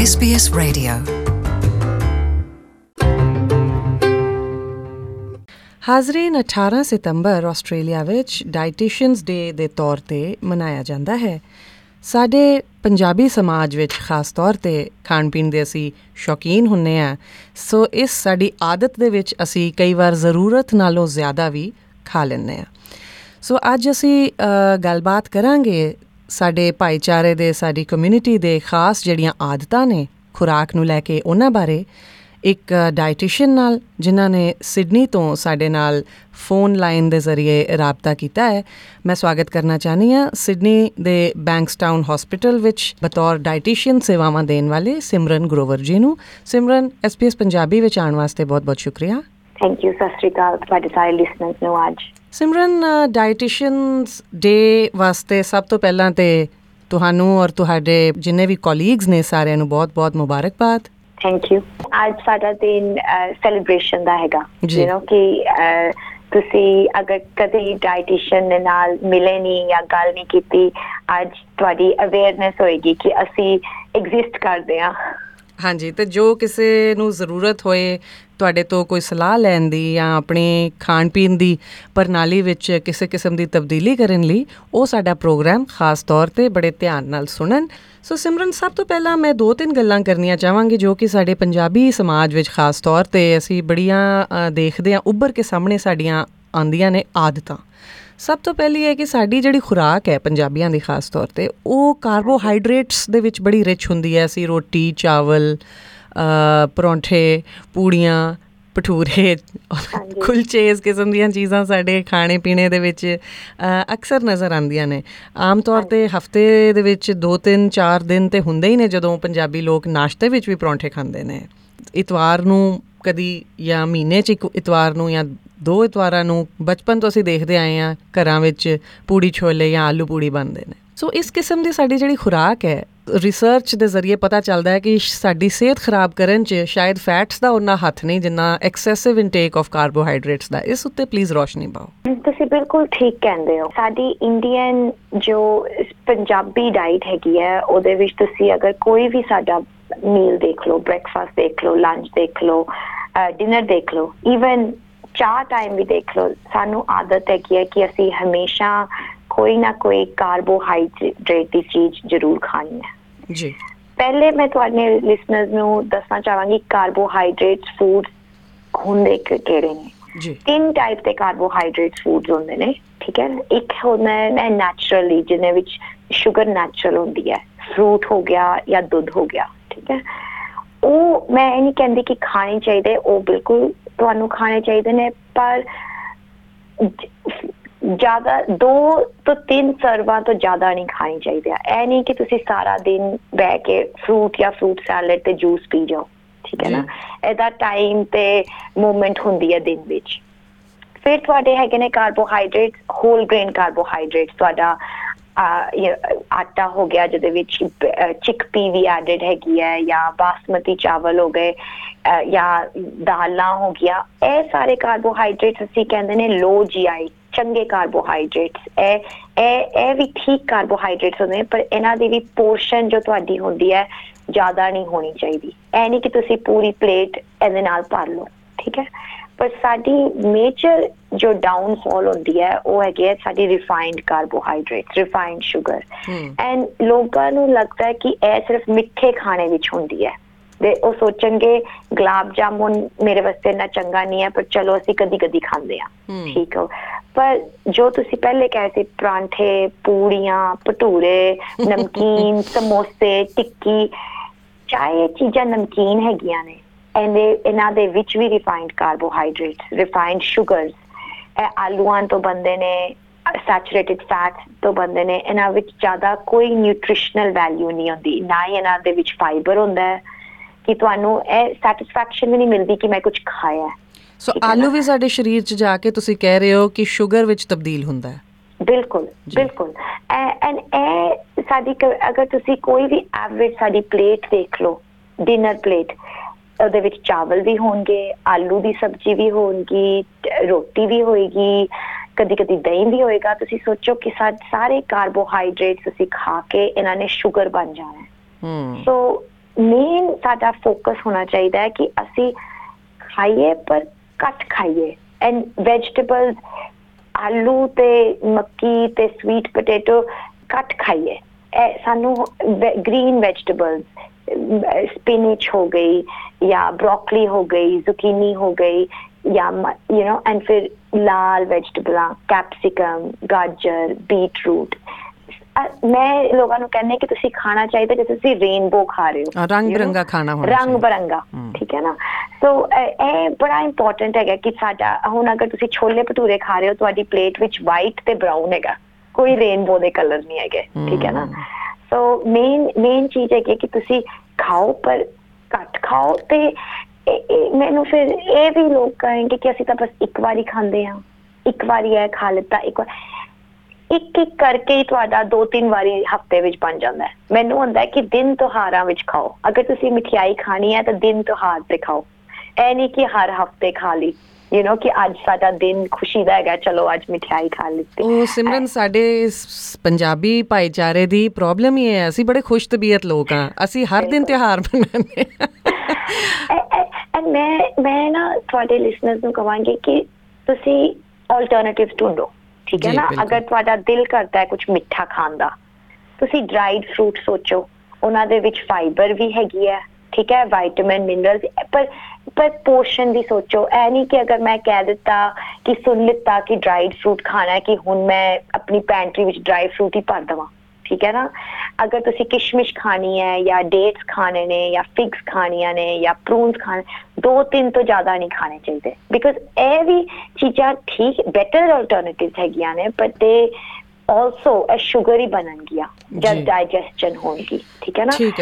SBS Radio। ਹਾਜ਼ਰੀਨ, 18 ਸਤੰਬਰ Australia ਵਿੱਚ ਡਾਈਟੀਸ਼ੀਅਨਸ ਡੇ ਦੇ ਤੌਰ 'ਤੇ ਮਨਾਇਆ ਜਾਂਦਾ ਹੈ। ਸਾਡੇ ਪੰਜਾਬੀ ਸਮਾਜ ਵਿੱਚ ਖਾਸ ਤੌਰ 'ਤੇ ਖਾਣ ਪੀਣ ਦੇ ਅਸੀਂ ਸ਼ੌਕੀਨ ਹੁੰਦੇ ਹਾਂ। ਸੋ ਇਸ ਸਾਡੀ ਆਦਤ ਦੇ ਵਿੱਚ ਅਸੀਂ ਕਈ ਵਾਰ ਜ਼ਰੂਰਤ ਨਾਲੋਂ ਜ਼ਿਆਦਾ ਵੀ ਖਾ ਲੈਂਦੇ ਹਾਂ। ਸੋ ਅੱਜ ਅਸੀਂ ਗੱਲਬਾਤ ਕਰਾਂਗੇ ਸਾਡੇ ਭਾਈਚਾਰੇ ਦੇ, ਸਾਡੀ ਕਮਿਊਨਿਟੀ ਦੇ ਖਾਸ ਜਿਹੜੀਆਂ ਆਦਤਾਂ ਨੇ ਖੁਰਾਕ ਨੂੰ ਲੈ ਕੇ, ਉਹਨਾਂ ਬਾਰੇ ਇੱਕ ਡਾਈਟੀਸ਼ੀਅਨ ਨਾਲ, ਜਿਨ੍ਹਾਂ ਨੇ ਸਿਡਨੀ ਤੋਂ ਸਾਡੇ ਨਾਲ ਫੋਨ ਲਾਈਨ ਦੇ ਜ਼ਰੀਏ ਰਾਬਤਾ ਕੀਤਾ ਹੈ। ਮੈਂ ਸਵਾਗਤ ਕਰਨਾ ਚਾਹੁੰਦੀ ਹਾਂ ਸਿਡਨੀ ਦੇ ਬੈਂਕਸਟਾਊਨ ਹੌਸਪੀਟਲ ਵਿੱਚ ਬਤੌਰ ਡਾਈਟੀਸ਼ੀਅਨ ਸੇਵਾਵਾਂ ਦੇਣ ਵਾਲੇ ਸਿਮਰਨ ਗਰੋਵਰ ਜੀ ਨੂੰ। ਸਿਮਰਨ, SBS ਪੰਜਾਬੀ ਵਿੱਚ ਆਉਣ ਵਾਸਤੇ ਬਹੁਤ ਬਹੁਤ ਸ਼ੁਕਰੀਆ। Thank you. ਸਤਿ ਸ਼੍ਰੀ ਅਕਾਲ ਤੁਹਾਡੇ ਸਾਰੇ ਲਿਸਨਰਸ ਨੂੰ। ਅੱਜ ਸਿਮਰਨ, ਡਾਈਟੀਸ਼ੀਅਨਸ ਡੇ ਵਾਸਤੇ ਸਭ ਤੋਂ ਪਹਿਲਾਂ ਤੇ ਤੁਹਾਨੂੰ ਔਰ ਤੁਹਾਡੇ ਜਿੰਨੇ ਵੀ ਕੋਲੀਗਸ ਨੇ ਸਾਰਿਆਂ ਨੂੰ ਬਹੁਤ ਬਹੁਤ ਮੁਬਾਰਕਬਾਦ। Thank you. ਅੱਜ ਸਾਡਾ ਦਿਨ ਸੈਲੀਬ੍ਰੇਸ਼ਨ ਦਾ ਹੈਗਾ। ਕਿ ਤੁਸੀਂ ਅਗਰ ਕਦੇ ਡਾਈਟੀਸ਼ੀਅਨ ਦੇ ਨਾਲ ਮਿਲੇ ਨਹੀਂ ਜਾਂ ਗੱਲ ਨਹੀਂ ਕੀਤੀ, ਅੱਜ ਤੁਹਾਡੀ ਅਵੇਅਰਨੈਸ ਹੋਏਗੀ ਕਿ ਅਸੀਂ ਐਗਜ਼ਿਸਟ ਕਰਦੇ ਹਾਂ। ਹਾਂਜੀ, ਅਤੇ ਜੋ ਕਿਸੇ ਨੂੰ ਜ਼ਰੂਰਤ ਹੋਏ ਤੁਹਾਡੇ ਤੋਂ ਕੋਈ ਸਲਾਹ ਲੈਣ ਦੀ ਜਾਂ ਆਪਣੀ ਖਾਣ ਪੀਣ ਦੀ ਪ੍ਰਣਾਲੀ ਵਿੱਚ ਕਿਸੇ ਕਿਸਮ ਦੀ ਤਬਦੀਲੀ ਕਰਨ ਲਈ, ਉਹ ਸਾਡਾ ਪ੍ਰੋਗਰਾਮ ਖਾਸ ਤੌਰ 'ਤੇ ਬੜੇ ਧਿਆਨ ਨਾਲ ਸੁਣਨ। ਸੋ ਸਿਮਰਨ, ਸਭ ਤੋਂ ਪਹਿਲਾਂ ਮੈਂ 2-3 ਗੱਲਾਂ ਕਰਨੀਆਂ ਚਾਹਾਂਗੀ ਜੋ ਕਿ ਸਾਡੇ ਪੰਜਾਬੀ ਸਮਾਜ ਵਿੱਚ ਖਾਸ ਤੌਰ 'ਤੇ ਅਸੀਂ ਬੜੀਆਂ ਦੇਖਦੇ ਹਾਂ ਉੱਭਰ ਕੇ ਸਾਹਮਣੇ ਸਾਡੀਆਂ ਆਉਂਦੀਆਂ ਨੇ ਆਦਤਾਂ। ਸਭ ਤੋਂ ਪਹਿਲੀ ਹੈ ਕਿ ਸਾਡੀ ਜਿਹੜੀ ਖੁਰਾਕ ਹੈ ਪੰਜਾਬੀਆਂ ਦੀ ਖਾਸ ਤੌਰ 'ਤੇ, ਉਹ ਕਾਰਬੋਹਾਈਡਰੇਟਸ ਦੇ ਵਿੱਚ ਬੜੀ ਰਿਚ ਹੁੰਦੀ ਹੈ। ਅਸੀਂ ਰੋਟੀ, ਚਾਵਲ, ਪਰੌਂਠੇ, ਪੂੜੀਆਂ, ਭਟੂਰੇ, ਕੁਲਚੇ, ਇਸ ਕਿਸਮ ਦੀਆਂ ਚੀਜ਼ਾਂ ਸਾਡੇ ਖਾਣੇ ਪੀਣੇ ਦੇ ਵਿੱਚ ਅਕਸਰ ਨਜ਼ਰ ਆਉਂਦੀਆਂ ਨੇ। ਆਮ ਤੌਰ 'ਤੇ ਹਫ਼ਤੇ ਦੇ ਵਿੱਚ 2-3-4 ਦਿਨ ਤਾਂ ਹੁੰਦੇ ਹੀ ਨੇ ਜਦੋਂ ਪੰਜਾਬੀ ਲੋਕ ਨਾਸ਼ਤੇ ਵਿੱਚ ਵੀ ਪਰੌਂਠੇ ਖਾਂਦੇ ਨੇ। ਇਤਵਾਰ ਨੂੰ ਕਦੀ, ਜਾਂ ਮਹੀਨੇ 'ਚ ਇੱਕ ਇਤਵਾਰ ਨੂੰ ਜਾਂ 2 ਇਤਵਾਰਾਂ ਨੂੰ ਬਚਪਨ ਤੋਂ ਅਸੀਂ ਦੇਖਦੇ ਆਏ ਹਾਂ ਘਰਾਂ ਵਿੱਚ ਪੂੜੀ ਛੋਲੇ ਜਾਂ ਆਲੂ ਪੂੜੀ ਬਣਦੇ ਨੇ। ਸੋ ਇਸ ਕਿਸਮ ਦੀ ਸਾਡੀ ਜਿਹੜੀ ਖੁਰਾਕ ਹੈ, ਰਿਸਰਚ ਦੇ ਜ਼ਰੀਏ ਪਤਾ ਚੱਲਦਾ ਹੈ ਕਿ ਸਾਡੀ ਸਿਹਤ ਖਰਾਬ ਕਰਨ 'ਚ ਸ਼ਾਇਦ ਫੈਟਸ ਦਾ ਉਨਾ ਹੱਥ ਨਹੀਂ ਜਿੰਨਾ ਐਕਸੈਸਿਵ ਇਨਟੇਕ ਆਫ ਕਾਰਬੋਹਾਈਡਰੇਟਸ ਦਾ। ਇਸ ਉੱਤੇ ਪਲੀਜ਼ ਰੋਸ਼ਨੀ ਪਾਓ। ਤੁਸੀਂ ਬਿਲਕੁਲ ਠੀਕ ਕਹਿੰਦੇ ਹੋ। ਸਾਡੀ ਇੰਡੀਅਨ ਜੋ ਪੰਜਾਬੀ ਡਾਈਟ ਹੈਗੀ ਹੈ, ਉਹਦੇ ਵਿੱਚ ਤੁਸੀਂ ਅਗਰ ਕੋਈ ਵੀ ਸਾਡਾ ਮੀਲ ਦੇਖ ਲਓ, ਬ੍ਰੇਕਫਾਸਟ ਦੇਖ ਲਓ, ਲੰਚ ਦੇਖ ਲਓ, ਡਿਨਰ ਦੇਖ ਲਓ, ਈਵਨ ਚਾਹ ਟਾਈਮ ਵੀ ਦੇਖ ਲਓ, ਸਾਨੂੰ ਆਦਤ ਹੈਗੀ ਹੈ ਕਿ ਅਸੀਂ ਹਮੇਸ਼ਾ ਕੋਈ ਨਾ ਕੋਈ ਕਾਰਬੋਹਾਈਡਰੇਟ ਦੀ ਚੀਜ਼ ਜ਼ਰੂਰ ਖਾਣੀ ਹੈ ਜੀ। ਪਹਿਲੇ ਮੈਂ ਤੁਹਾਡੇ ਲਿਸਨਰਸ ਨੂੰ ਦੱਸਣਾ ਚਾਹਾਂਗੀ ਕਾਰਬੋਹਾਈਡਰੇਟ ਫੂਡ ਹੁੰਦੇ ਕਿਹੜੇ ਨੇ। 3 ਟਾਈਪ ਦੇ ਕਾਰਬੋਹਾਈਡਰੇਟ ਫੂਡ ਹੁੰਦੇ ਨੇ, ਠੀਕ ਹੈ। ਇੱਕ ਹੁੰਦਾ ਹੈ ਨੈਚੁਰਲੀ, ਜਿਹਦੇ ਵਿੱਚ ਸ਼ੂਗਰ ਨੈਚੁਰਲ ਹੁੰਦੀ ਹੈ, ਫਰੂਟ ਹੋ ਗਿਆ ਜਾਂ ਦੁੱਧ ਹੋ ਗਿਆ, ਠੀਕ ਹੈ। ਉਹ ਮੈਂ ਇਹ ਨਹੀਂ ਕਹਿੰਦੀ ਕਿ ਖਾਣੇ ਚਾਹੀਦੇ, ਉਹ ਬਿਲਕੁਲ ਤੁਹਾਨੂੰ ਖਾਣੇ ਚਾਹੀਦੇ ਨੇ, ਪਰ ਜ਼ਿਆਦਾ 2 ਤੋਂ 3 ਸਰਵਾਂ ਤੋਂ ਜ਼ਿਆਦਾ ਨਹੀਂ ਖਾਣੀ ਚਾਹੀਦੀ। ਇਹ ਨਹੀਂ ਕਿ ਤੁਸੀਂ ਸਾਰਾ ਦਿਨ ਬਹਿ ਕੇ ਫਰੂਟ ਜਾਂ ਫਰੂਟ ਸੈਲਡ ਤੇ ਜੂਸ ਪੀ ਜਾਓ, ਠੀਕ ਹੈ ਨਾ। ਇਹਦਾ ਟਾਈਮ ਤੇ ਮੂਵਮੈਂਟ ਹੁੰਦੀ ਹੈ ਦਿਨ ਵਿੱਚ। ਫਿਰ ਤੁਹਾਡੇ ਹੈਗੇ ਨੇ ਕਾਰਬੋਹਾਈਡਰੇਟ, ਹੋਲ ਗ੍ਰੇਨ ਕਾਰਬੋਹਾਈਡਰੇਟ। ਤੁਹਾਡਾ ਆਟਾ ਹੋ ਗਿਆ ਜਿਹਦੇ ਵਿੱਚ ਚਿਕਪੀ ਵੀ ਐਡਡ ਹੈਗੀ ਹੈ, ਜਾਂ ਬਾਸਮਤੀ ਚਾਵਲ ਹੋ ਗਏ, ਜਾਂ ਦਾਲਾਂ ਹੋ ਗਿਆ। ਇਹ ਸਾਰੇ ਕਾਰਬੋਹਾਈਡਰੇਟਸ ਅਸੀਂ ਕਹਿੰਦੇ ਨੇ ਲੋ GI, ਚੰਗੇ ਕਾਰਬੋਹਾਈਡਰੇਟਸ। ਇਹ ਵੀ ਠੀਕ ਕਾਰਬੋਹਾਈਡਰੇਟਸ ਹੁੰਦੇ ਨੇ, ਪਰ ਇਹਨਾਂ ਦੀ ਵੀ ਪੋਰਸ਼ਨ ਜੋ ਤੁਹਾਡੀ ਹੁੰਦੀ ਹੈ ਜ਼ਿਆਦਾ ਨਹੀਂ ਹੋਣੀ ਚਾਹੀਦੀ। ਇਹ ਨਹੀਂ ਕਿ ਤੁਸੀਂ ਪੂਰੀ ਪਲੇਟ ਇਹਦੇ ਨਾਲ ਭਰ ਲਓ, ਠੀਕ ਹੈ। ਪਰ ਸਾਡੀ ਮੇਜਰ ਜੋ ਡਾਊਨਫਾਲ ਹੁੰਦੀ ਹੈ ਉਹ ਹੈਗੀ ਹੈ ਸਾਡੀ refined carbohydrate, refined sugar. And ਲੋਕਾਂ ਨੂੰ ਲੱਗਦਾ ਹੈ ਕਿ ਇਹ ਸਿਰਫ ਮਿੱਠੇ ਖਾਣੇ ਵਿੱਚ ਹੁੰਦੀ ਹੈ, ਤੇ ਉਹ ਸੋਚਣਗੇ ਗੁਲਾਬ ਜਾਮੁਨ ਮੇਰੇ ਵਾਸਤੇ ਇੰਨਾ ਚੰਗਾ ਨਹੀਂ ਹੈ, ਪਰ ਚਲੋ ਅਸੀਂ ਕਦੀ ਕਦੀ ਖਾਂਦੇ ਹਾਂ, ਠੀਕ ਹੋ। ਪਰ ਜੋ ਤੁਸੀਂ ਪਹਿਲੇ ਕਹੇ ਸੀ, ਪਰਾਂਠੇ, ਪੂੜੀਆਂ, ਭਟੂਰੇ, ਨਮਕੀਨ, ਸਮੋਸੇ, ਟਿੱਕੀ, ਚਾਹੇ ਇਹ ਚੀਜ਼ਾਂ ਨਮਕੀਨ ਹੈਗੀਆਂ ਨੇ, ਇਹਨਾਂ ਦੇ ਵਿੱਚ ਵੀ ਰਿਫਾਈਨਡ ਕਾਰਬੋਹਾਈਡਰੇਟਸ, ਰਿਫਾਈਨਡ ਸ਼ੂਗਰਸ, ਇਹ ਆਲੂਆਂ ਤੋਂ ਬਣਦੇ ਨੇ, ਸੈਚੂਰੇਟਿਡ ਫੈਟਸ ਤੋਂ ਬਣਦੇ ਨੇ। ਇਹਨਾਂ ਵਿੱਚ ਜ਼ਿਆਦਾ ਕੋਈ ਨਿਊਟ੍ਰੀਸ਼ਨਲ ਵੈਲਿਊ ਨਹੀਂ ਹੁੰਦੀ, ਨਾ ਹੀ ਇਹਨਾਂ ਦੇ ਵਿੱਚ ਫਾਈਬਰ ਹੁੰਦਾ ਹੈ ਕਿ ਤੁਹਾਨੂੰ ਇਹ ਸੈਟਿਸਫੈਕਸ਼ਨ ਵੀ ਨਹੀਂ ਮਿਲਦੀ ਕਿ ਮੈਂ ਕੁਝ ਖਾਇਆ। ਸੋ ਆਲੂ ਵੀ ਸਾਡੇ ਸਰੀਰ 'ਚ ਜਾ ਕੇ ਤੁਸੀਂ ਕਹਿ ਰਹੇ ਹੋ ਕਿ ਸ਼ੂਗਰ ਵਿੱਚ ਤਬਦੀਲ ਹੁੰਦਾ ਹੈ। ਬਿਲਕੁਲ ਬਿਲਕੁਲ। ਐਂਡ ਇਹ ਸਾਡੀ, ਅਗਰ ਤੁਸੀਂ ਕੋਈ ਵੀ ਐਵਰੇਜ ਸਾਡੀ ਪਲੇਟ ਦੇਖ ਲਓ, ਡਿਨਰ ਪਲੇਟ, ਉਹਦੇ ਵਿੱਚ ਚਾਵਲ ਵੀ ਹੋਣਗੇ, ਆਲੂ ਦੀ ਸਬਜ਼ੀ ਵੀ ਹੋਣਗੀ, ਰੋਟੀ ਵੀ ਹੋਏਗੀ, ਕਦੀ ਕਦੀ ਦਹੀਂ ਵੀ ਹੋਏਗਾ। ਤੁਸੀਂ ਸੋਚੋ ਕਿ ਸਾਰੇ ਕਾਰਬੋਹਾਈਡਰੇਟਸ ਅਸੀਂ ਖਾ ਕੇ ਇਹਨਾਂ ਨੇ ਸ਼ੂਗਰ ਬਣ ਜਾਣਾ ਹੈ। ਸੋ ਮੇਨ ਸਾਡਾ ਫੋਕਸ ਹੋਣਾ ਚਾਹੀਦਾ ਹੈ ਕਿ ਅਸੀਂ ਖਾਈਏ ਪਰ ਘੱਟ ਖਾਈਏ। ਐਂਡ ਵੈਜੀਟੇਬਲਸ, ਆਲੂ ਤੇ ਮੱਕੀ ਤੇ ਸਵੀਟ ਪੋਟੇਟੋ ਘੱਟ ਖਾਈਏ। ਸਾਨੂੰ ਗ੍ਰੀਨ ਵੈਜੀਟੇਬਲਸ, स्पिनच हो गई या ब्रोकली हो गई, zucchini हो गई, या एंड फिर लाल वेजिटेबल, कैप्सिकम, गाजर, बीटरूट। मैं लोगों ਨੂੰ ਕਹਿੰਦੇ ਕਿ ਤੁਸੀਂ ਖਾਣਾ ਚਾਹੀਦਾ ਜੇ ਤੁਸੀਂ ਰੇਨਬੋ ਖਾ ਰਹੇ ਹੋ, ਰੰਗ ਬਿਰੰਗਾ ਖਾਣਾ ਹੋਣਾ ਚਾਹੀਦਾ, ਰੰਗ ਬਿਰੰਗਾ, ਠੀਕ ਹੈ ਨਾ। ਸੋ ਇਹ ਬੜਾ ਇੰਪੋਰਟੈਂਟ ਹੈਗਾ ਕਿ ਸਾਡਾ ਹੁਣ ਅਗਰ ਤੁਸੀਂ ਛੋਲੇ ਭਟੂਰੇ ਖਾ ਰਹੇ ਹੋ, ਤੁਹਾਡੀ ਪਲੇਟ ਵਿੱਚ ਵਾਈਟ ਤੇ ਬਰਾਊਨ ਹੈਗਾ, ਕੋਈ ਰੇਨਬੋ ਦੇ ਕਲਰ ਨਹੀਂ ਹੈਗੇ, ਠੀਕ ਹੈ ਨਾ। ਸੋ ਮੇਨ ਚੀਜ਼ ਹੈ ਕਿ ਤੁਸੀਂ ਖਾਓ ਪਰ ਘੱਟ ਖਾਓ। ਤੇ ਮੈਨੂੰ ਫਿਰ ਇਹ ਵੀ ਲੋਕ ਕਹੇਂਗੇ ਕਿ ਅਸੀਂ ਤਾਂ ਬਸ ਇੱਕ ਵਾਰੀ ਖਾਂਦੇ ਹਾਂ, ਇੱਕ ਵਾਰੀ ਇਹ ਖਾ ਲਿੱਤਾ, ਇੱਕ ਕਰਕੇ ਹੀ ਤੁਹਾਡਾ 2-3 ਵਾਰੀ ਹਫਤੇ ਵਿੱਚ ਬਣ ਜਾਂਦਾ ਹੈ। ਮੈਨੂੰ ਹੁੰਦਾ ਹੈ ਕਿ ਦਿਨ ਤਿਉਹਾਰਾਂ ਵਿੱਚ ਖਾਓ। ਅਗਰ ਤੁਸੀਂ ਮਠਿਆਈ ਖਾਣੀ ਹੈ ਤਾਂ ਦਿਨ ਤਿਉਹਾਰ ਤੇ ਖਾਓ, ਇਹ ਨਹੀਂ ਕਿ ਹਰ ਹਫਤੇ ਖਾ ਲਈ, ਕਿ ਅੱਜ ਸਾਡਾ ਦਿਨ ਖੁਸ਼ੀ ਦਾ ਹੈਗਾ, ਚਲੋ ਅੱਜ ਮਠਿਆਈ ਖਾ ਲਿੱਤੀ। ਉਹ ਸਿਮਰਨ, ਸਾਡੇ ਪੰਜਾਬੀ ਭਾਈਚਾਰੇ ਦੀ ਪ੍ਰੋਬਲਮ ਹੀ ਹੈ, ਅਸੀਂ ਬੜੇ ਖੁਸ਼ ਤਬੀਅਤ ਲੋਕ ਹਾਂ, ਅਸੀਂ ਹਰ ਦਿਨ ਤਿਉਹਾਰ ਮਨਾਉਂਦੇ ਹਾਂ। ਮੈਂ ਨਾ ਤੁਹਾਡੇ ਲਿਸਨਰਸ ਨੂੰ ਕਹਾਂਗੀ ਕਿ ਤੁਸੀਂ ਆਲਟਰਨੇਟਿਵ ਢੂੰਢੋ, ਠੀਕ ਹੈ ਨਾ। ਅਗਰ ਤੁਹਾਡਾ ਦਿਲ ਕਰਦਾ ਹੈ ਕੁਝ ਮਿੱਠਾ ਖਾਣ ਦਾ, ਤੁਸੀਂ ਡਰਾਈਡ ਫਰੂਟ ਸੋਚੋ, ਉਹਨਾਂ ਦੇ ਵਿੱਚ ਫਾਈਬਰ ਵੀ ਹੈਗੀ ਹੈ, ਠੀਕ ਹੈ, ਵਿਟਾਮਿਨ, ਮਿਨਰਲਸ, ਪਰ ਪੋਰਸ਼ਨ ਵੀ ਸੋਚੋ। ਇਹ ਨਹੀਂ ਕਿ ਅਗਰ ਮੈਂ ਕਹਿ ਦਿੱਤਾ ਕਿ ਸੁਣ ਲਿੱਤਾ ਕਿ ਡਰਾਈਡ ਫਰੂਟ ਖਾਣਾ ਹੈ, ਕਿ ਹੁਣ ਮੈਂ ਆਪਣੀ ਪੈਂਟਰੀ ਵਿੱਚ ਡਰਾਈ ਫਰੂਟ ਹੀ ਭਰ ਦੇਵਾਂ, ਠੀਕ ਹੈ ਨਾ। ਅਗਰ ਤੁਸੀਂ ਕਿਸ਼ਮਿਸ਼ ਖਾਣੀ ਹੈ ਜਾਂ ਡੇਟਸ ਖਾਣੇ ਨੇ ਜਾਂ ਫਿਗਸ ਖਾਣੀਆਂ ਨੇ ਜਾਂ ਪ੍ਰੂਨਸ ਖਾਣੇ, 2-3 ਤੋਂ ਜ਼ਿਆਦਾ ਨਹੀਂ ਖਾਣੇ ਚਾਹੀਦੇ, ਬਿਕੋਜ਼ ਇਹ ਵੀ ਚੀਜ਼ਾਂ ਠੀਕ ਬੈਟਰ ਆਲਟਰਨੇਟਿਵ ਹੈਗੀਆਂ ਨੇ, ਬਟ ਦੇ ਆਲਸੋ ਸ਼ੂਗਰ ਹੀ ਬਣਨਗੀਆਂ ਜਦ ਡਾਈਜੈਸਸ਼ਨ ਹੋਣਗੀ, ਠੀਕ ਹੈ ਨਾ। ਠੀਕ ਹੈ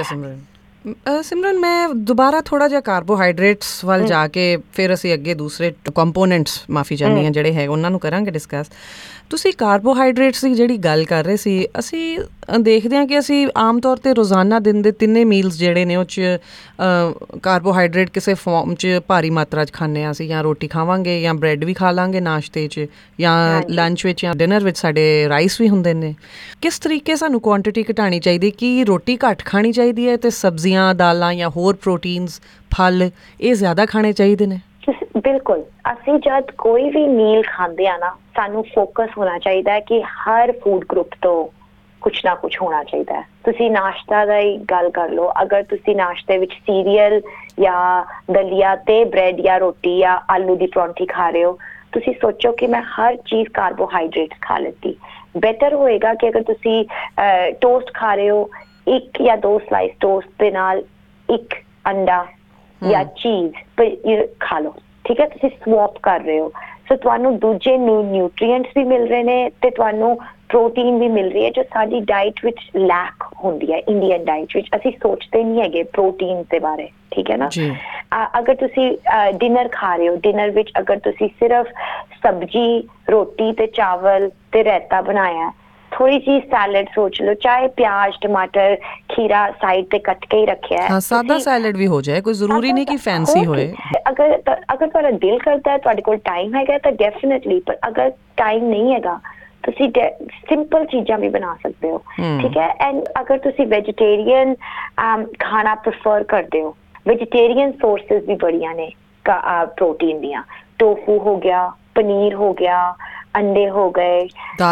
ਸਿਮਰਨ, ਮੈਂ ਦੁਬਾਰਾ ਥੋੜਾ ਜਿਹਾ ਕਾਰਬੋਹਾਈਡਰੇਟਸ ਵੱਲ ਜਾ ਕੇ ਫਿਰ ਅਸੀਂ ਅੱਗੇ ਦੂਸਰੇ ਕੰਪੋਨੈਂਟਸ, ਮਾਫੀ ਚਾਹੁੰਦੀ ਹਾਂ, ਜਿਹੜੇ ਹੈ ਉਹਨਾਂ ਨੂੰ ਕਰਾਂਗੇ ਡਿਸਕਸ। ਤੁਸੀਂ ਕਾਰਬੋਹਾਈਡਰੇਟਸ ਦੀ ਜਿਹੜੀ ਗੱਲ ਕਰ ਰਹੇ ਸੀ, ਅਸੀਂ ਦੇਖਦੇ ਹਾਂ ਕਿ ਅਸੀਂ ਆਮ ਤੌਰ 'ਤੇ ਰੋਜ਼ਾਨਾ ਦਿਨ ਦੇ ਤਿੰਨੇ ਮੀਲਸ ਜਿਹੜੇ ਨੇ ਉਹ 'ਚ ਕਾਰਬੋਹਾਈਡਰੇਟ ਕਿਸੇ ਫਾਰਮ 'ਚ ਭਾਰੀ ਮਾਤਰਾ 'ਚ ਖਾਂਦੇ ਹਾਂ। ਅਸੀਂ ਜਾਂ ਰੋਟੀ ਖਾਵਾਂਗੇ ਜਾਂ ਬ੍ਰੈਡ ਵੀ ਖਾ ਲਾਂਗੇ ਨਾਸ਼ਤੇ 'ਚ, ਜਾਂ ਲੰਚ ਵਿੱਚ ਜਾਂ ਡਿਨਰ ਵਿੱਚ ਸਾਡੇ ਰਾਈਸ ਵੀ ਹੁੰਦੇ ਨੇ। ਕਿਸ ਤਰੀਕੇ ਸਾਨੂੰ ਕੁਆਂਟਿਟੀ ਘਟਾਉਣੀ ਚਾਹੀਦੀ, ਕਿ ਰੋਟੀ ਘੱਟ ਖਾਣੀ ਚਾਹੀਦੀ ਹੈ ਅਤੇ ਸਬਜ਼ੀਆਂ, ਦਾਲਾਂ ਜਾਂ ਹੋਰ ਪ੍ਰੋਟੀਨਸ, ਫਲ ਇਹ ਜ਼ਿਆਦਾ ਖਾਣੇ ਚਾਹੀਦੇ ਨੇ? ਬਿਲਕੁਲ। ਅਸੀਂ ਜਦ ਕੋਈ ਵੀ ਮੀਲ ਖਾਂਦੇ ਆ ਨਾ, ਸਾਨੂੰ ਫੋਕਸ ਹੋਣਾ ਚਾਹੀਦਾ ਹੈ ਕਿ ਹਰ ਫੂਡ ਗਰੁੱਪ ਤੋਂ ਕੁਛ ਨਾ ਕੁਛ ਹੋਣਾ ਚਾਹੀਦਾ ਹੈ। ਤੁਸੀਂ ਨਾਸ਼ਤਾ ਦਾ ਹੀ ਗੱਲ ਕਰ ਲਓ, ਅਗਰ ਤੁਸੀਂ ਨਾਸ਼ਤੇ ਵਿੱਚ ਸੀਰੀਅਲ ਜਾਂ ਦਲੀਆ ਤੇ ਬ੍ਰੈਡ ਜਾਂ ਰੋਟੀ ਜਾਂ ਆਲੂ ਦੀ ਪਰੌਂਠੀ ਖਾ ਰਹੇ ਹੋ, ਤੁਸੀਂ ਸੋਚੋ ਕਿ ਮੈਂ ਹਰ ਚੀਜ਼ ਕਾਰਬੋਹਾਈਡਰੇਟ ਖਾ ਲਿੱਤੀ। ਬੈਟਰ ਹੋਏਗਾ ਕਿ ਅਗਰ ਤੁਸੀਂ ਟੋਸਟ ਖਾ ਰਹੇ ਹੋ, 1 ਜਾਂ 2 ਸਲਾਈਸ ਟੋਸਟ ਦੇ ਨਾਲ 1 ਅੰਡਾ ਜਾਂ ਚੀਜ਼ ਖਾ ਲਓ, ਠੀਕ ਹੈ। ਤੁਸੀਂ ਸਵੈਪ ਕਰ ਰਹੇ ਹੋ, ਸੋ ਤੁਹਾਨੂੰ ਦੂਜੇ ਨਿਊਟ੍ਰੀਐਂਟਸ ਵੀ ਮਿਲ ਰਹੇ ਨੇ ਤੇ ਤੁਹਾਨੂੰ ਪ੍ਰੋਟੀਨ ਵੀ ਮਿਲ ਰਹੀ ਹੈ, ਜੋ ਸਾਡੀ ਡਾਈਟ ਵਿੱਚ ਲੈਕ ਹੁੰਦੀ ਹੈ। ਇੰਡੀਅਨ ਡਾਈਟ ਵਿੱਚ ਅਸੀਂ ਸੋਚਦੇ ਨਹੀਂ ਹੈਗੇ ਪ੍ਰੋਟੀਨ ਦੇ ਬਾਰੇ, ਠੀਕ ਹੈ ਨਾ। ਅਗਰ ਤੁਸੀਂ ਡਿਨਰ ਖਾ ਰਹੇ ਹੋ, ਡਿਨਰ ਵਿੱਚ ਅਗਰ ਤੁਸੀਂ ਸਿਰਫ ਸਬਜ਼ੀ, ਰੋਟੀ ਤੇ ਚਾਵਲ ਤੇ ਰਾਇਤਾ ਬਣਾਇਆ, ਥੋੜੀ ਜਿਹੀ ਸੈਲਡ ਸੋਚ ਲਓ, ਚਾਹੇ ਪਿਆਜ਼, ਟਮਾਟਰ, ਖੀਰਾ ਸਾਈਡ ਤੇ ਕੱਟ ਕੇ ਹੀ ਰੱਖਿਆ ਹੈ, ਸਾਦਾ ਸੈਲਡ ਵੀ ਹੋ ਜਾਏ, ਕੋਈ ਜ਼ਰੂਰੀ ਨਹੀਂ ਕਿ ਫੈਂਸੀ ਹੋਏ। ਅਗਰ ਤੁਹਾਡਾ ਦਿਲ ਕਰਦਾ ਹੈ, ਤੁਹਾਡੇ ਕੋਲ ਟਾਈਮ ਹੈਗਾ ਤਾਂ ਡੈਫੀਨੇਟਲੀ, ਪਰ ਅਗਰ ਟਾਈਮ ਨਹੀਂ ਹੈਗਾ ਤੁਸੀਂ ਸਿੰਪਲ ਚੀਜ਼ਾਂ ਵੀ ਬਣਾ ਸਕਦੇ ਹੋ, ਠੀਕ ਹੈ। ਐਂਡ ਅਗਰ ਤੁਸੀਂ ਵੈਜੀਟੇਰੀਅਨ ਖਾਣਾ ਪ੍ਰੈਫਰ ਕਰਦੇ ਹੋ, ਵੈਜੀਟੇਰੀਅਨ ਸੋਰਸਿਸ ਵੀ ਬੜੀਆਂ ਨੇ ਪ੍ਰੋਟੀਨ ਦੀਆਂ। ਟੋਫੂ ਹੋ ਗਿਆ, ਪਨੀਰ ਹੋ ਗਿਆ, ਅੰਡੇ ਹੋ ਗਏ,